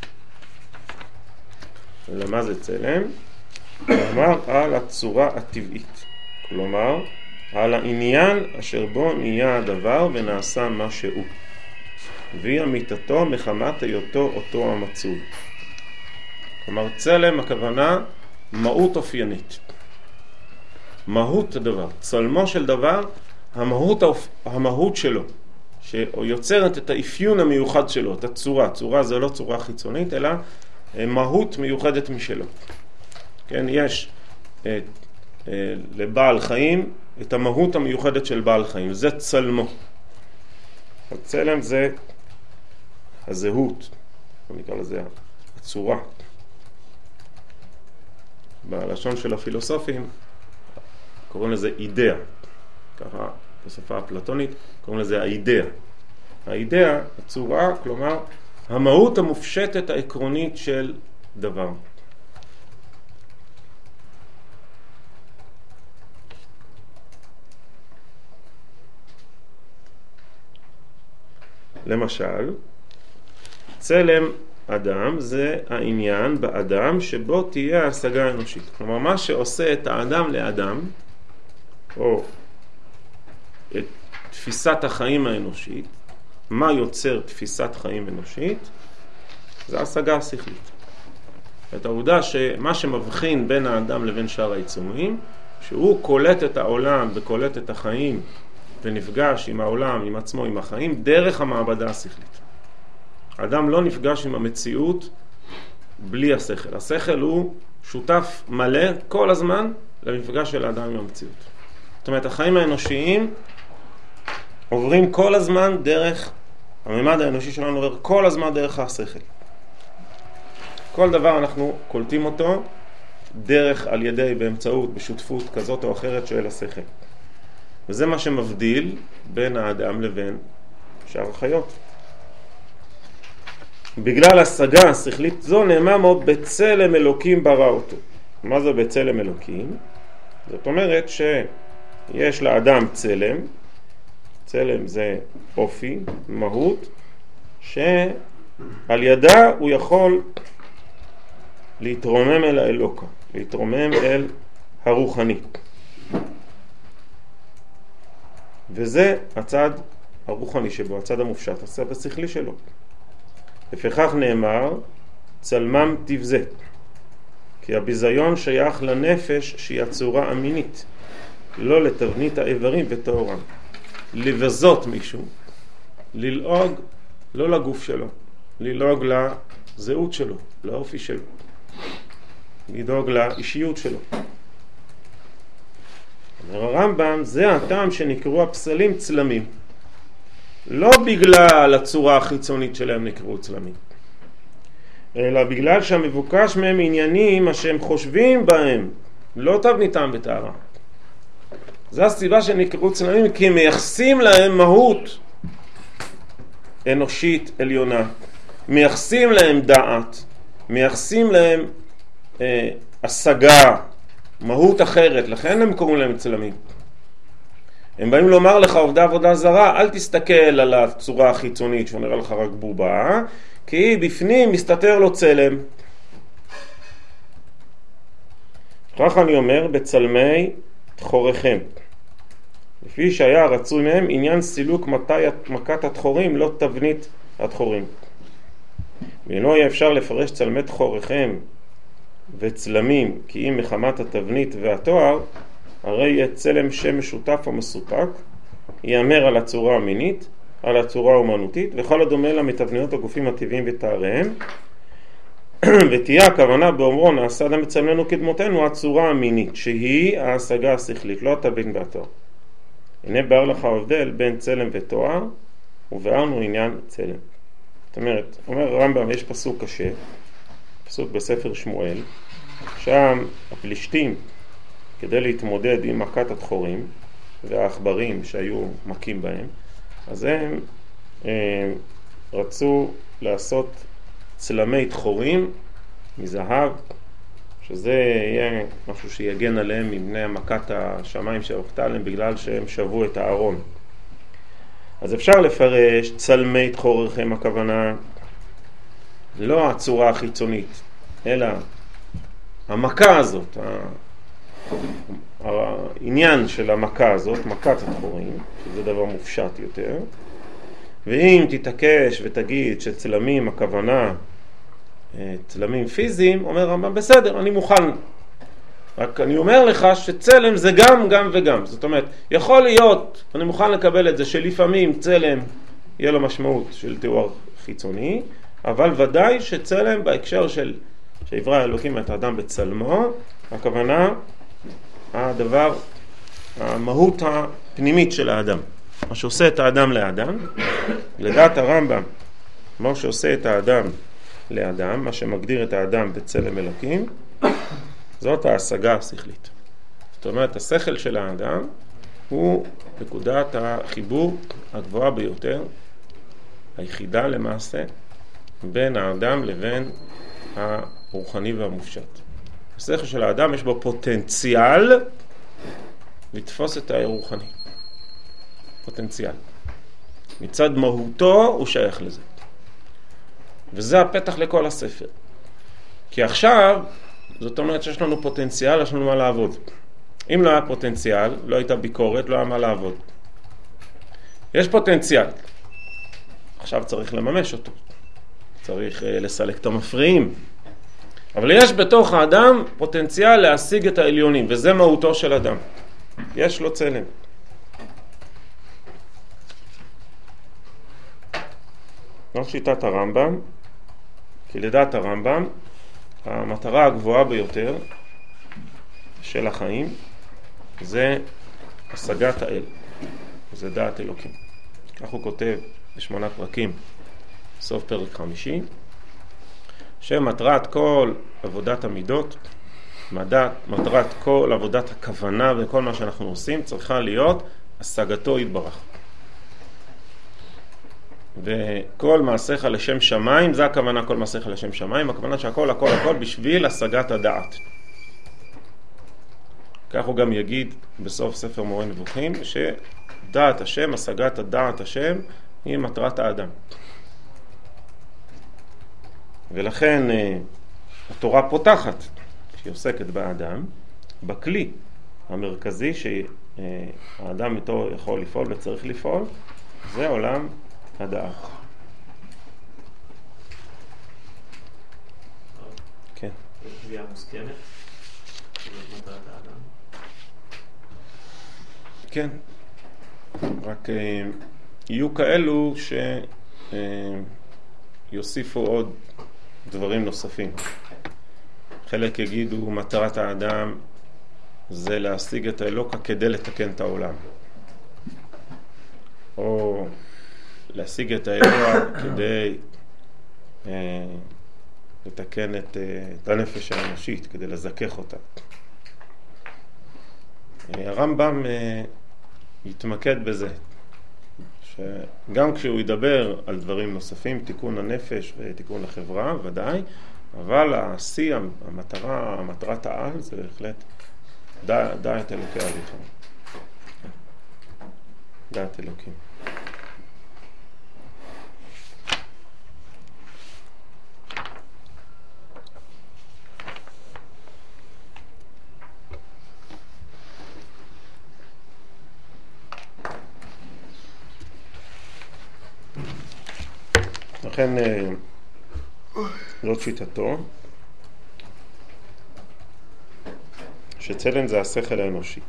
ולמה זה צלם? כלומר על הצורה הטבעית, כלומר על העניין אשר בו נהיה הדבר ונעשה מה שהוא, והיא אמיתתו מחמת היותו אותו המצוי. כלומר צלם הכוונה מהות אופיינית, מהות הדבר, צלמו של דבר, המהות, המהות שלו שיוצרת את האפיון המיוחד שלו, את הצורה. צורה זה לא צורה חיצונית אלא מהות מיוחדת משלו. כן, יש את, לבעל חיים את המהות המיוחדת של בעל חיים, זה צלמו. הצלם זה הזהות, נקרא לזה הצורה. בלשון של הפילוסופים קוראים לזה אידאה, ככה בשפה הפלטונית קוראים לזה האידאה. האידאה, הצורה, כלומר המהות המופשטת העקרונית של דבר. למשל, צלם אדם זה העניין באדם שבו תהיה ההשגה האנושית. כלומר, מה שעושה את האדם לאדם, או את תפיסת החיים האנושית, מה יוצר תפיסת חיים אנושית, זה ההשגה השכלית. את העובדה שמה שמבחין בין האדם לבין שאר העצומים, שהוא קולט את העולם וקולט את החיים, ונפגש עם העולם, עם עצמו, עם החיים, דרך המעבדה השכלית. האדם לא נפגש עם המציאות בלי השכל. השכל הוא שותף מלא כל הזמן למפגש של האדם עם המציאות. זאת אומרת, החיים האנושיים עוברים כל הזמן דרך, הממד האנושי שלנו עובר כל הזמן דרך השכל. כל דבר אנחנו קולטים אותו דרך על ידי, באמצעות, בשותפות כזאת או אחרת של השכל. וזה מה שמבדיל בין האדם לבין שאר החיות. בגלל השגה השכלית זו נאמר מאוד בצלם אלוקים ברא אותו. מה זה בצלם אלוקים? זאת אומרת שיש לאדם צלם, צלם זה אופי, מהות, שעל ידה הוא יכול להתרומם אל האלוקה, להתרומם אל הרוחני. וזה הצד הרוחני שבו, הצד המופשט, הצד השכלי שלו. לפיכך נאמר, צלמם תבזה, כי הביזיון שייך לנפש שהיא הצורה המינית, לא לתבנית האיברים וטהורם. לבזות מישהו, ללעוג לא לגוף שלו, ללעוג לזהות שלו, לאופי שלו, לדאוג לאישיות שלו. אומר הרמב"ם, זה הטעם שנקראו הפסלים צלמים. לא בגלל הצורה החיצונית שלהם נקראו צלמים, אלא בגלל שהמבוקש מהם עניינים מה שהם חושבים בהם, לא תבניתם בטהרה. זו הסיבה שנקראו צלמים, כי הם מייחסים להם מהות אנושית עליונה, מייחסים להם דעת, מייחסים להם אה, השגה, מהות אחרת, לכן הם קוראים להם צלמים. הם באים לומר לך עובדה עבודה זרה, אל תסתכל על הצורה החיצונית שהוא נראה לך רק בובה, כי בפנים מסתתר לו צלם. כך אני אומר בצלמי תחוריכם, לפי שהיה רצוי מהם עניין סילוק מתי מכת התחורים, לא תבנית התחורים. ולא יהיה אפשר לפרש צלמי תחוריכם וצלמים כי אם מחמת התבנית והתואר, הרי יהיה צלם שם משותף או מסופק, יאמר על הצורה המינית, על הצורה האומנותית, וכל הדומה לה מתבניות הגופים הטבעיים ותאריהם, ותהיה הכוונה באומרו נעשה אדם בצלמנו כדמותנו הצורה המינית, שהיא ההשגה השכלית, לא התבנית והתואר. הנה באר לך ההבדל בין צלם ותואר, ובארנו עניין צלם. זאת אומרת, אומר רמב"ם, יש פסוק קשה, פסוק בספר שמואל, שם הפלישתים, כדי להתמודד עם מכת התחורים והעכברים שהיו מכים בהם, אז הם אה, רצו לעשות צלמי תחורים מזהב, שזה יהיה משהו שיגן עליהם מבני מכת השמיים שהוכתה עליהם בגלל שהם שבו את הארון. אז אפשר לפרש צלמי תחוריכם, הכוונה לא הצורה החיצונית, אלא המכה הזאת, העניין של המכה הזאת, מכת התחורים, שזה דבר מופשט יותר. ואם תתעקש ותגיד שצלמים הכוונה צלמים פיזיים, אומר רמב"ם בסדר, אני מוכן, רק אני אומר לך שצלם זה גם גם וגם. זאת אומרת, יכול להיות, אני מוכן לקבל את זה שלפעמים צלם יהיה לו משמעות של תיאור חיצוני, אבל ודאי שצלם בהקשר של שיברא אלוקים את האדם בצלמו, הכוונה הדבר, המהות הפנימית של האדם, מה שעושה את האדם לאדם. לדעת הרמב"ם, מה שעושה את האדם לאדם, מה שמגדיר את האדם בצלם אלוקים, זאת ההשגה השכלית. זאת אומרת, השכל של האדם הוא נקודת החיבור הגבוהה ביותר, היחידה למעשה, בין האדם לבין הרוחני והמופשט. השכל של האדם יש בו פוטנציאל לתפוס את הרוחני. פוטנציאל. מצד מהותו הוא שייך לזה. וזה הפתח לכל הספר. כי עכשיו, זאת אומרת שיש לנו פוטנציאל, יש לנו מה לעבוד. אם לא היה פוטנציאל, לא הייתה ביקורת, לא היה מה לעבוד. יש פוטנציאל. עכשיו צריך לממש אותו. צריך לסלק את המפריעים. אבל יש בתוך האדם פוטנציאל להשיג את העליונים, וזה מהותו של אדם. יש לו צלם. לא שיטת הרמב"ם, כי לדעת הרמב"ם, המטרה הגבוהה ביותר של החיים זה השגת האל, זה דעת אלוקים. כך הוא כותב בשמונה פרקים, סוף פרק חמישי, שמטרת כל עבודת המידות, מדעת, מטרת כל עבודת הכוונה וכל מה שאנחנו עושים צריכה להיות השגתו יתברך. וכל מעשיך לשם שמיים, זה הכוונה כל מעשיך לשם שמיים, הכוונה שהכל הכל הכל בשביל השגת הדעת. כך הוא גם יגיד בסוף ספר מורה נבוכים, שדעת השם, השגת הדעת השם, היא מטרת האדם. ולכן התורה פותחת, שהיא עוסקת באדם, בכלי המרכזי שהאדם איתו יכול לפעול וצריך לפעול, זה עולם הדעת. כן. יש קביעה מוסכמת? זאת מטרת האדם? כן. רק יהיו כאלו שיוסיפו עוד דברים נוספים. חלק יגידו מטרת האדם זה להשיג את האלוקה כדי לתקן את העולם. או להשיג את האירוע כדי אה, לתקן את, אה, את הנפש האנושית, כדי לזכך אותה. אה, הרמב"ם אה, יתמקד בזה, שגם כשהוא ידבר על דברים נוספים, תיקון הנפש ותיקון החברה, ודאי, אבל השיא, המטרה, המטרת העל, זה בהחלט דע, דע את אלוקי אביך. דעת אלוקים. לכן זאת שיטתו, שצלם זה השכל האנושי.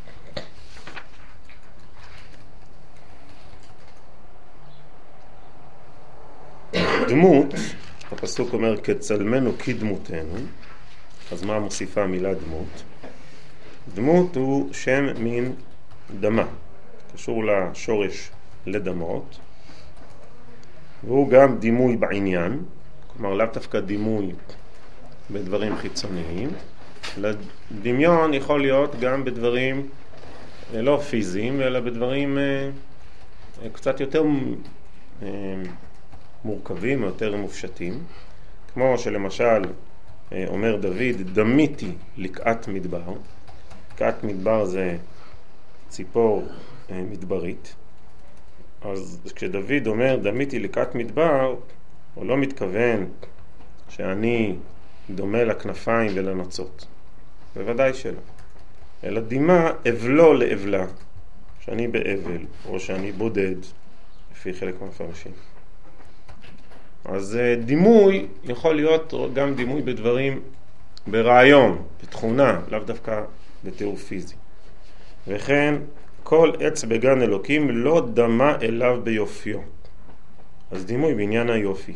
דמות, הפסוק אומר כצלמנו כדמותנו, אז מה מוסיפה המילה דמות? דמות הוא שם מין דמה, קשור לשורש לדמות, והוא גם דימוי בעניין, כלומר לאו דווקא דימוי בדברים חיצוניים, לדמיון יכול להיות גם בדברים לא פיזיים, אלא בדברים אה, קצת יותר אה, מורכבים, יותר מופשטים, כמו שלמשל אה, אומר דוד, דמיתי לקעת מדבר. לקעת מדבר זה ציפור אה, מדברית, אז כשדוד אומר דמיתי לקעת מדבר, הוא לא מתכוון שאני דומה לכנפיים ולנוצות, בוודאי שלא, אלא דימה אבלו לאבלה, שאני באבל או שאני בודד, לפי חלק מהמפרשים. אז דימוי יכול להיות גם דימוי בדברים, ברעיון, בתכונה, לאו דווקא בתיאור פיזי. וכן כל עץ בגן אלוקים לא דמה אליו ביופיו. אז דימוי בעניין היופי.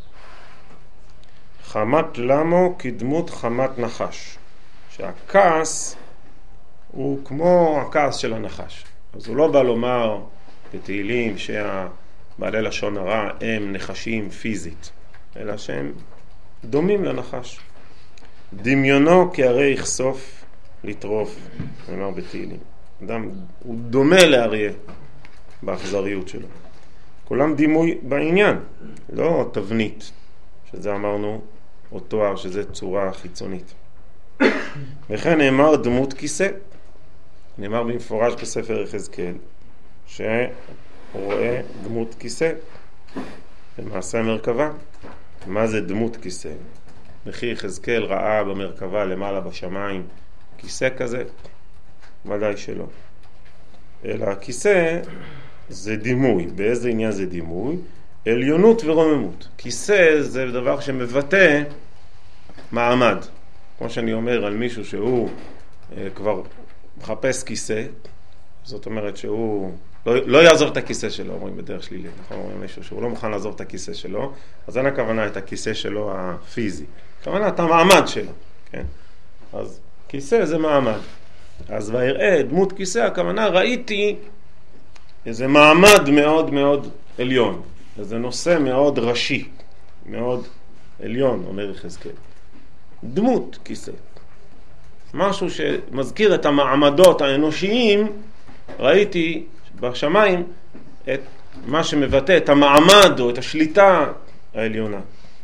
חמת למו כדמות חמת נחש, שהכעס הוא כמו הכעס של הנחש. אז הוא לא בא לומר בתהילים שהבעלי לשון הרע הם נחשים פיזית, אלא שהם דומים לנחש. דמיונו כהרי יחשוף לטרוף, נאמר בתהילים. אדם הוא דומה לאריה באכזריות שלו. כולם דימוי בעניין, לא תבנית, שזה אמרנו, או תואר, שזה צורה חיצונית. וכן נאמר דמות כיסא, נאמר במפורש בספר יחזקאל, שהוא רואה דמות כיסא, במעשה המרכבה. מה זה דמות כיסא? וכי יחזקאל ראה במרכבה למעלה בשמיים כיסא כזה? ודאי שלא. אלא הכיסא זה דימוי. באיזה עניין זה דימוי? עליונות ורוממות. כיסא זה דבר שמבטא מעמד. כמו שאני אומר על מישהו שהוא אה, כבר מחפש כיסא, זאת אומרת שהוא לא, לא יעזוב את הכיסא שלו, אומרים בדרך שלילית. נכון? אומרים מישהו שהוא לא מוכן לעזוב את הכיסא שלו, אז אין הכוונה את הכיסא שלו הפיזי. הכוונה את המעמד שלו. כן? אז כיסא זה מעמד. אז ויראה דמות כיסא, הכוונה ראיתי איזה מעמד מאוד מאוד עליון, איזה נושא מאוד ראשי, מאוד עליון, אומר יחזקאל. דמות כיסא, משהו שמזכיר את המעמדות האנושיים, ראיתי בשמיים את מה שמבטא את המעמד או את השליטה העליונה.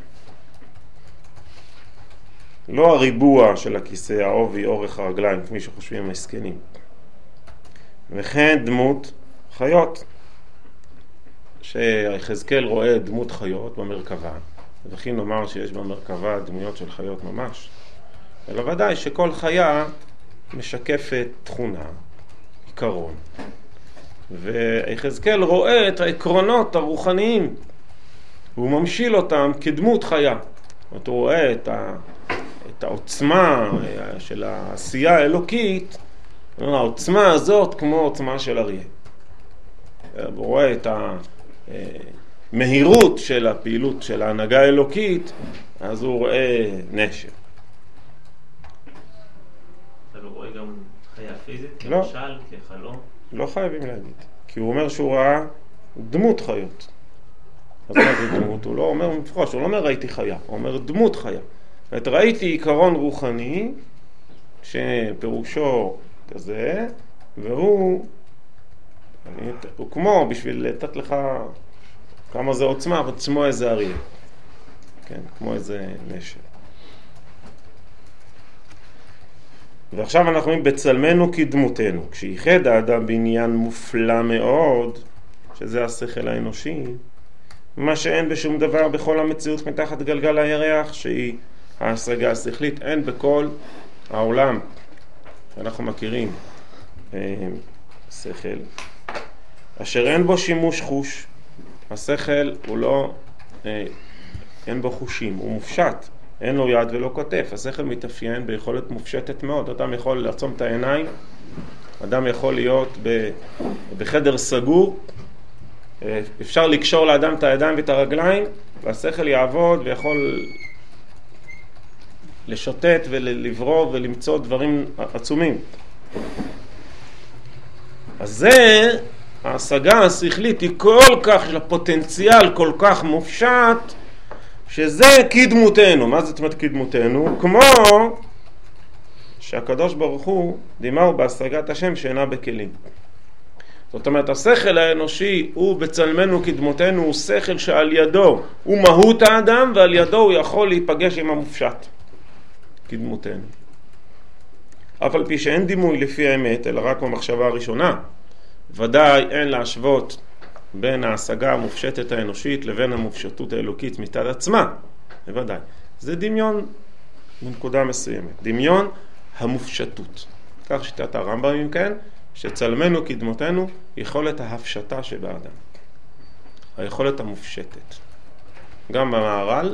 לא הריבוע של הכיסא, העובי, אורך הרגליים, כמי שחושבים המסכנים. וכן דמות חיות, שיחזקאל רואה דמות חיות במרכבה, וכי נאמר שיש במרכבה דמויות של חיות ממש, אלא ודאי שכל חיה משקפת תכונה, עיקרון, ויחזקאל רואה את העקרונות הרוחניים, והוא ממשיל אותם כדמות חיה. הוא רואה את ה... את העוצמה של העשייה האלוקית, העוצמה הזאת כמו עוצמה של אריה. הוא רואה את המהירות של הפעילות של ההנהגה האלוקית, אז הוא רואה נשר. אתה לא רואה גם חיה פיזית, לא. כמשל, כחלום? לא חייבים להגיד, כי הוא אומר שהוא ראה דמות חיות. אז מה זה דמות? הוא לא אומר מפרוש, הוא לא אומר ראיתי חיה, הוא אומר דמות חיה. זאת ראיתי עיקרון רוחני, שפירושו כזה, והוא אני, הוא כמו, בשביל לתת לך כמה זה עוצמה, אבל כמו איזה אריה. כן, כמו איזה נשר. ועכשיו אנחנו רואים בצלמנו כדמותנו. כשייחד האדם בעניין מופלא מאוד, שזה השכל האנושי, מה שאין בשום דבר בכל המציאות מתחת גלגל הירח, שהיא ההשגה השכלית, אין בכל העולם שאנחנו מכירים שכל, אשר אין בו שימוש חוש. השכל הוא לא, אין בו חושים, הוא מופשט, אין לו יד ולא כתף. השכל מתאפיין ביכולת מופשטת מאוד. אדם יכול לעצום את העיניים, אדם יכול להיות בחדר סגור, אפשר לקשור לאדם את הידיים ואת הרגליים, והשכל יעבוד ויכול לשוטט ולברוא ולמצוא דברים עצומים. אז זה, ההשגה השכלית היא כל כך, של הפוטנציאל כל כך מופשט, שזה כדמותנו. מה זאת אומרת כדמותנו? כמו שהקדוש ברוך הוא דימהו בהשגת השם שאינה בכלים. זאת אומרת, השכל האנושי הוא בצלמנו כדמותנו, הוא שכל שעל ידו הוא מהות האדם, ועל ידו הוא יכול להיפגש עם המופשט כדמותנו. אף על פי שאין דימוי לפי האמת, אלא רק במחשבה הראשונה, ודאי אין להשוות בין ההשגה המופשטת האנושית לבין המופשטות האלוקית מצד עצמה. בוודאי. זה דמיון בנקודה מסוימת. דמיון המופשטות. כך שיטת הרמב"ם, אם כן, שצלמנו כדמותנו יכולת ההפשטה שבאדם. היכולת המופשטת. גם במהר"ל,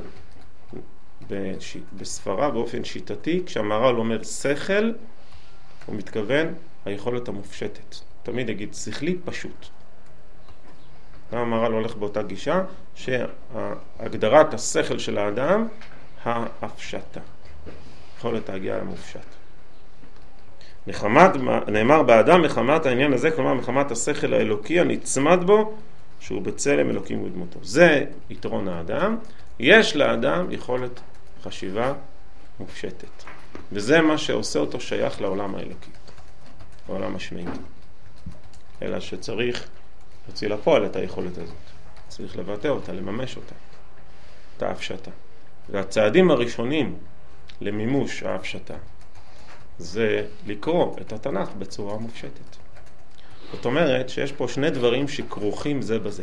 בספרה באופן שיטתי, כשהמהר"ל אומר שכל, הוא מתכוון היכולת המופשטת. תמיד יגיד שכלי פשוט. גם המהר"ל הולך באותה גישה, שהגדרת השכל של האדם, ההפשטה. יכולת להגיע למופשט. מחמת, נאמר באדם מחמת העניין הזה, כלומר מחמת השכל האלוקי הנצמד בו, שהוא בצלם אלוקים ודמותו. זה יתרון האדם. יש לאדם יכולת חשיבה מופשטת. וזה מה שעושה אותו שייך לעולם האלוקי, לעולם השמיים. אלא שצריך להוציא לפועל את היכולת הזאת. צריך לבטא אותה, לממש אותה. את ההפשטה. והצעדים הראשונים למימוש ההפשטה, זה לקרוא את התנ"ך בצורה מופשטת. זאת אומרת שיש פה שני דברים שכרוכים זה בזה.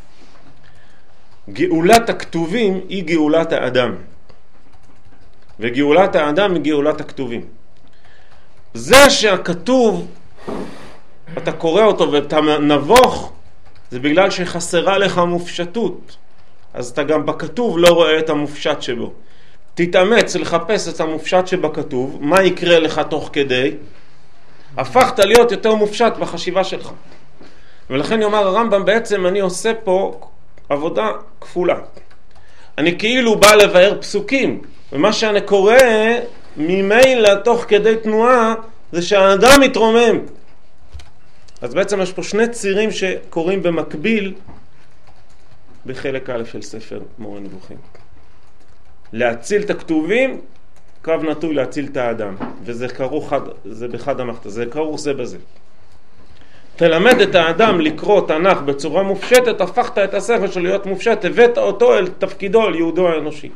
גאולת הכתובים היא גאולת האדם, וגאולת האדם היא גאולת הכתובים. זה שהכתוב, אתה קורא אותו ואתה נבוך, זה בגלל שחסרה לך מופשטות. אז אתה גם בכתוב לא רואה את המופשט שבו. תתאמץ לחפש את המופשט שבכתוב, מה יקרה לך תוך כדי? הפכת להיות יותר מופשט בחשיבה שלך. ולכן יאמר הרמב"ם, בעצם אני עושה פה עבודה כפולה. אני כאילו בא לבאר פסוקים, ומה שאני קורא ממילא תוך כדי תנועה, זה שהאדם מתרומם. אז בעצם יש פה שני צירים שקוראים במקביל בחלק א' של ספר מורה נבוכים. להציל את הכתובים, קו נטוי להציל את האדם. וזה כרוך, זה בחד המחת, זה כרוך זה בזה. תלמד את האדם לקרוא תנ"ך בצורה מופשטת, הפכת את השכל שלו להיות מופשט, הבאת אותו אל תפקידו, אל יהודו האנושי.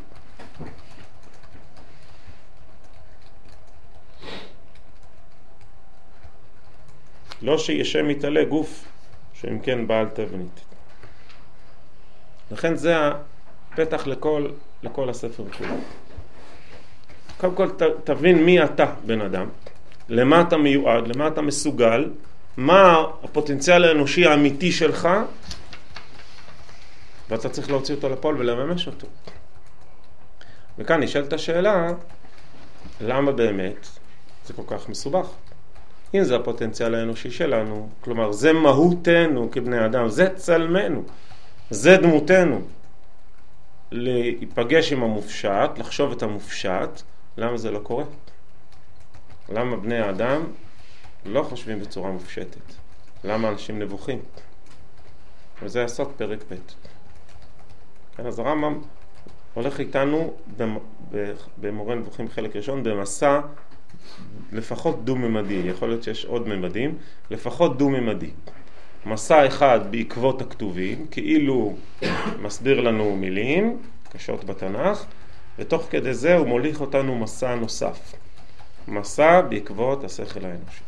לא שישם מתעלה גוף, שאם כן בעל תבנית. לכן זה הפתח לכל, לכל הספר כולו. קודם כל ת, תבין מי אתה בן אדם, למה אתה מיועד, למה אתה מסוגל, מה הפוטנציאל האנושי האמיתי שלך, ואתה צריך להוציא אותו לפועל ולממש אותו. וכאן נשאלת השאלה, למה באמת זה כל כך מסובך? אם זה הפוטנציאל האנושי שלנו, כלומר זה מהותנו כבני אדם, זה צלמנו, זה דמותנו, להיפגש עם המופשט, לחשוב את המופשט, למה זה לא קורה? למה בני האדם לא חושבים בצורה מופשטת? למה אנשים נבוכים? וזה הסוד פרק ב'. כן, אז הרמב"ם הולך איתנו במורה נבוכים חלק ראשון במסע לפחות דו-ממדי, יכול להיות שיש עוד ממדים, לפחות דו-ממדי. מסע אחד בעקבות הכתובים, כאילו מסביר לנו מילים קשות בתנ"ך, ותוך כדי זה הוא מוליך אותנו מסע נוסף. מסע בעקבות השכל האנושי.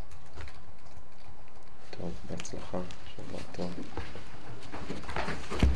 טוב, בהצלחה, שבוע טוב.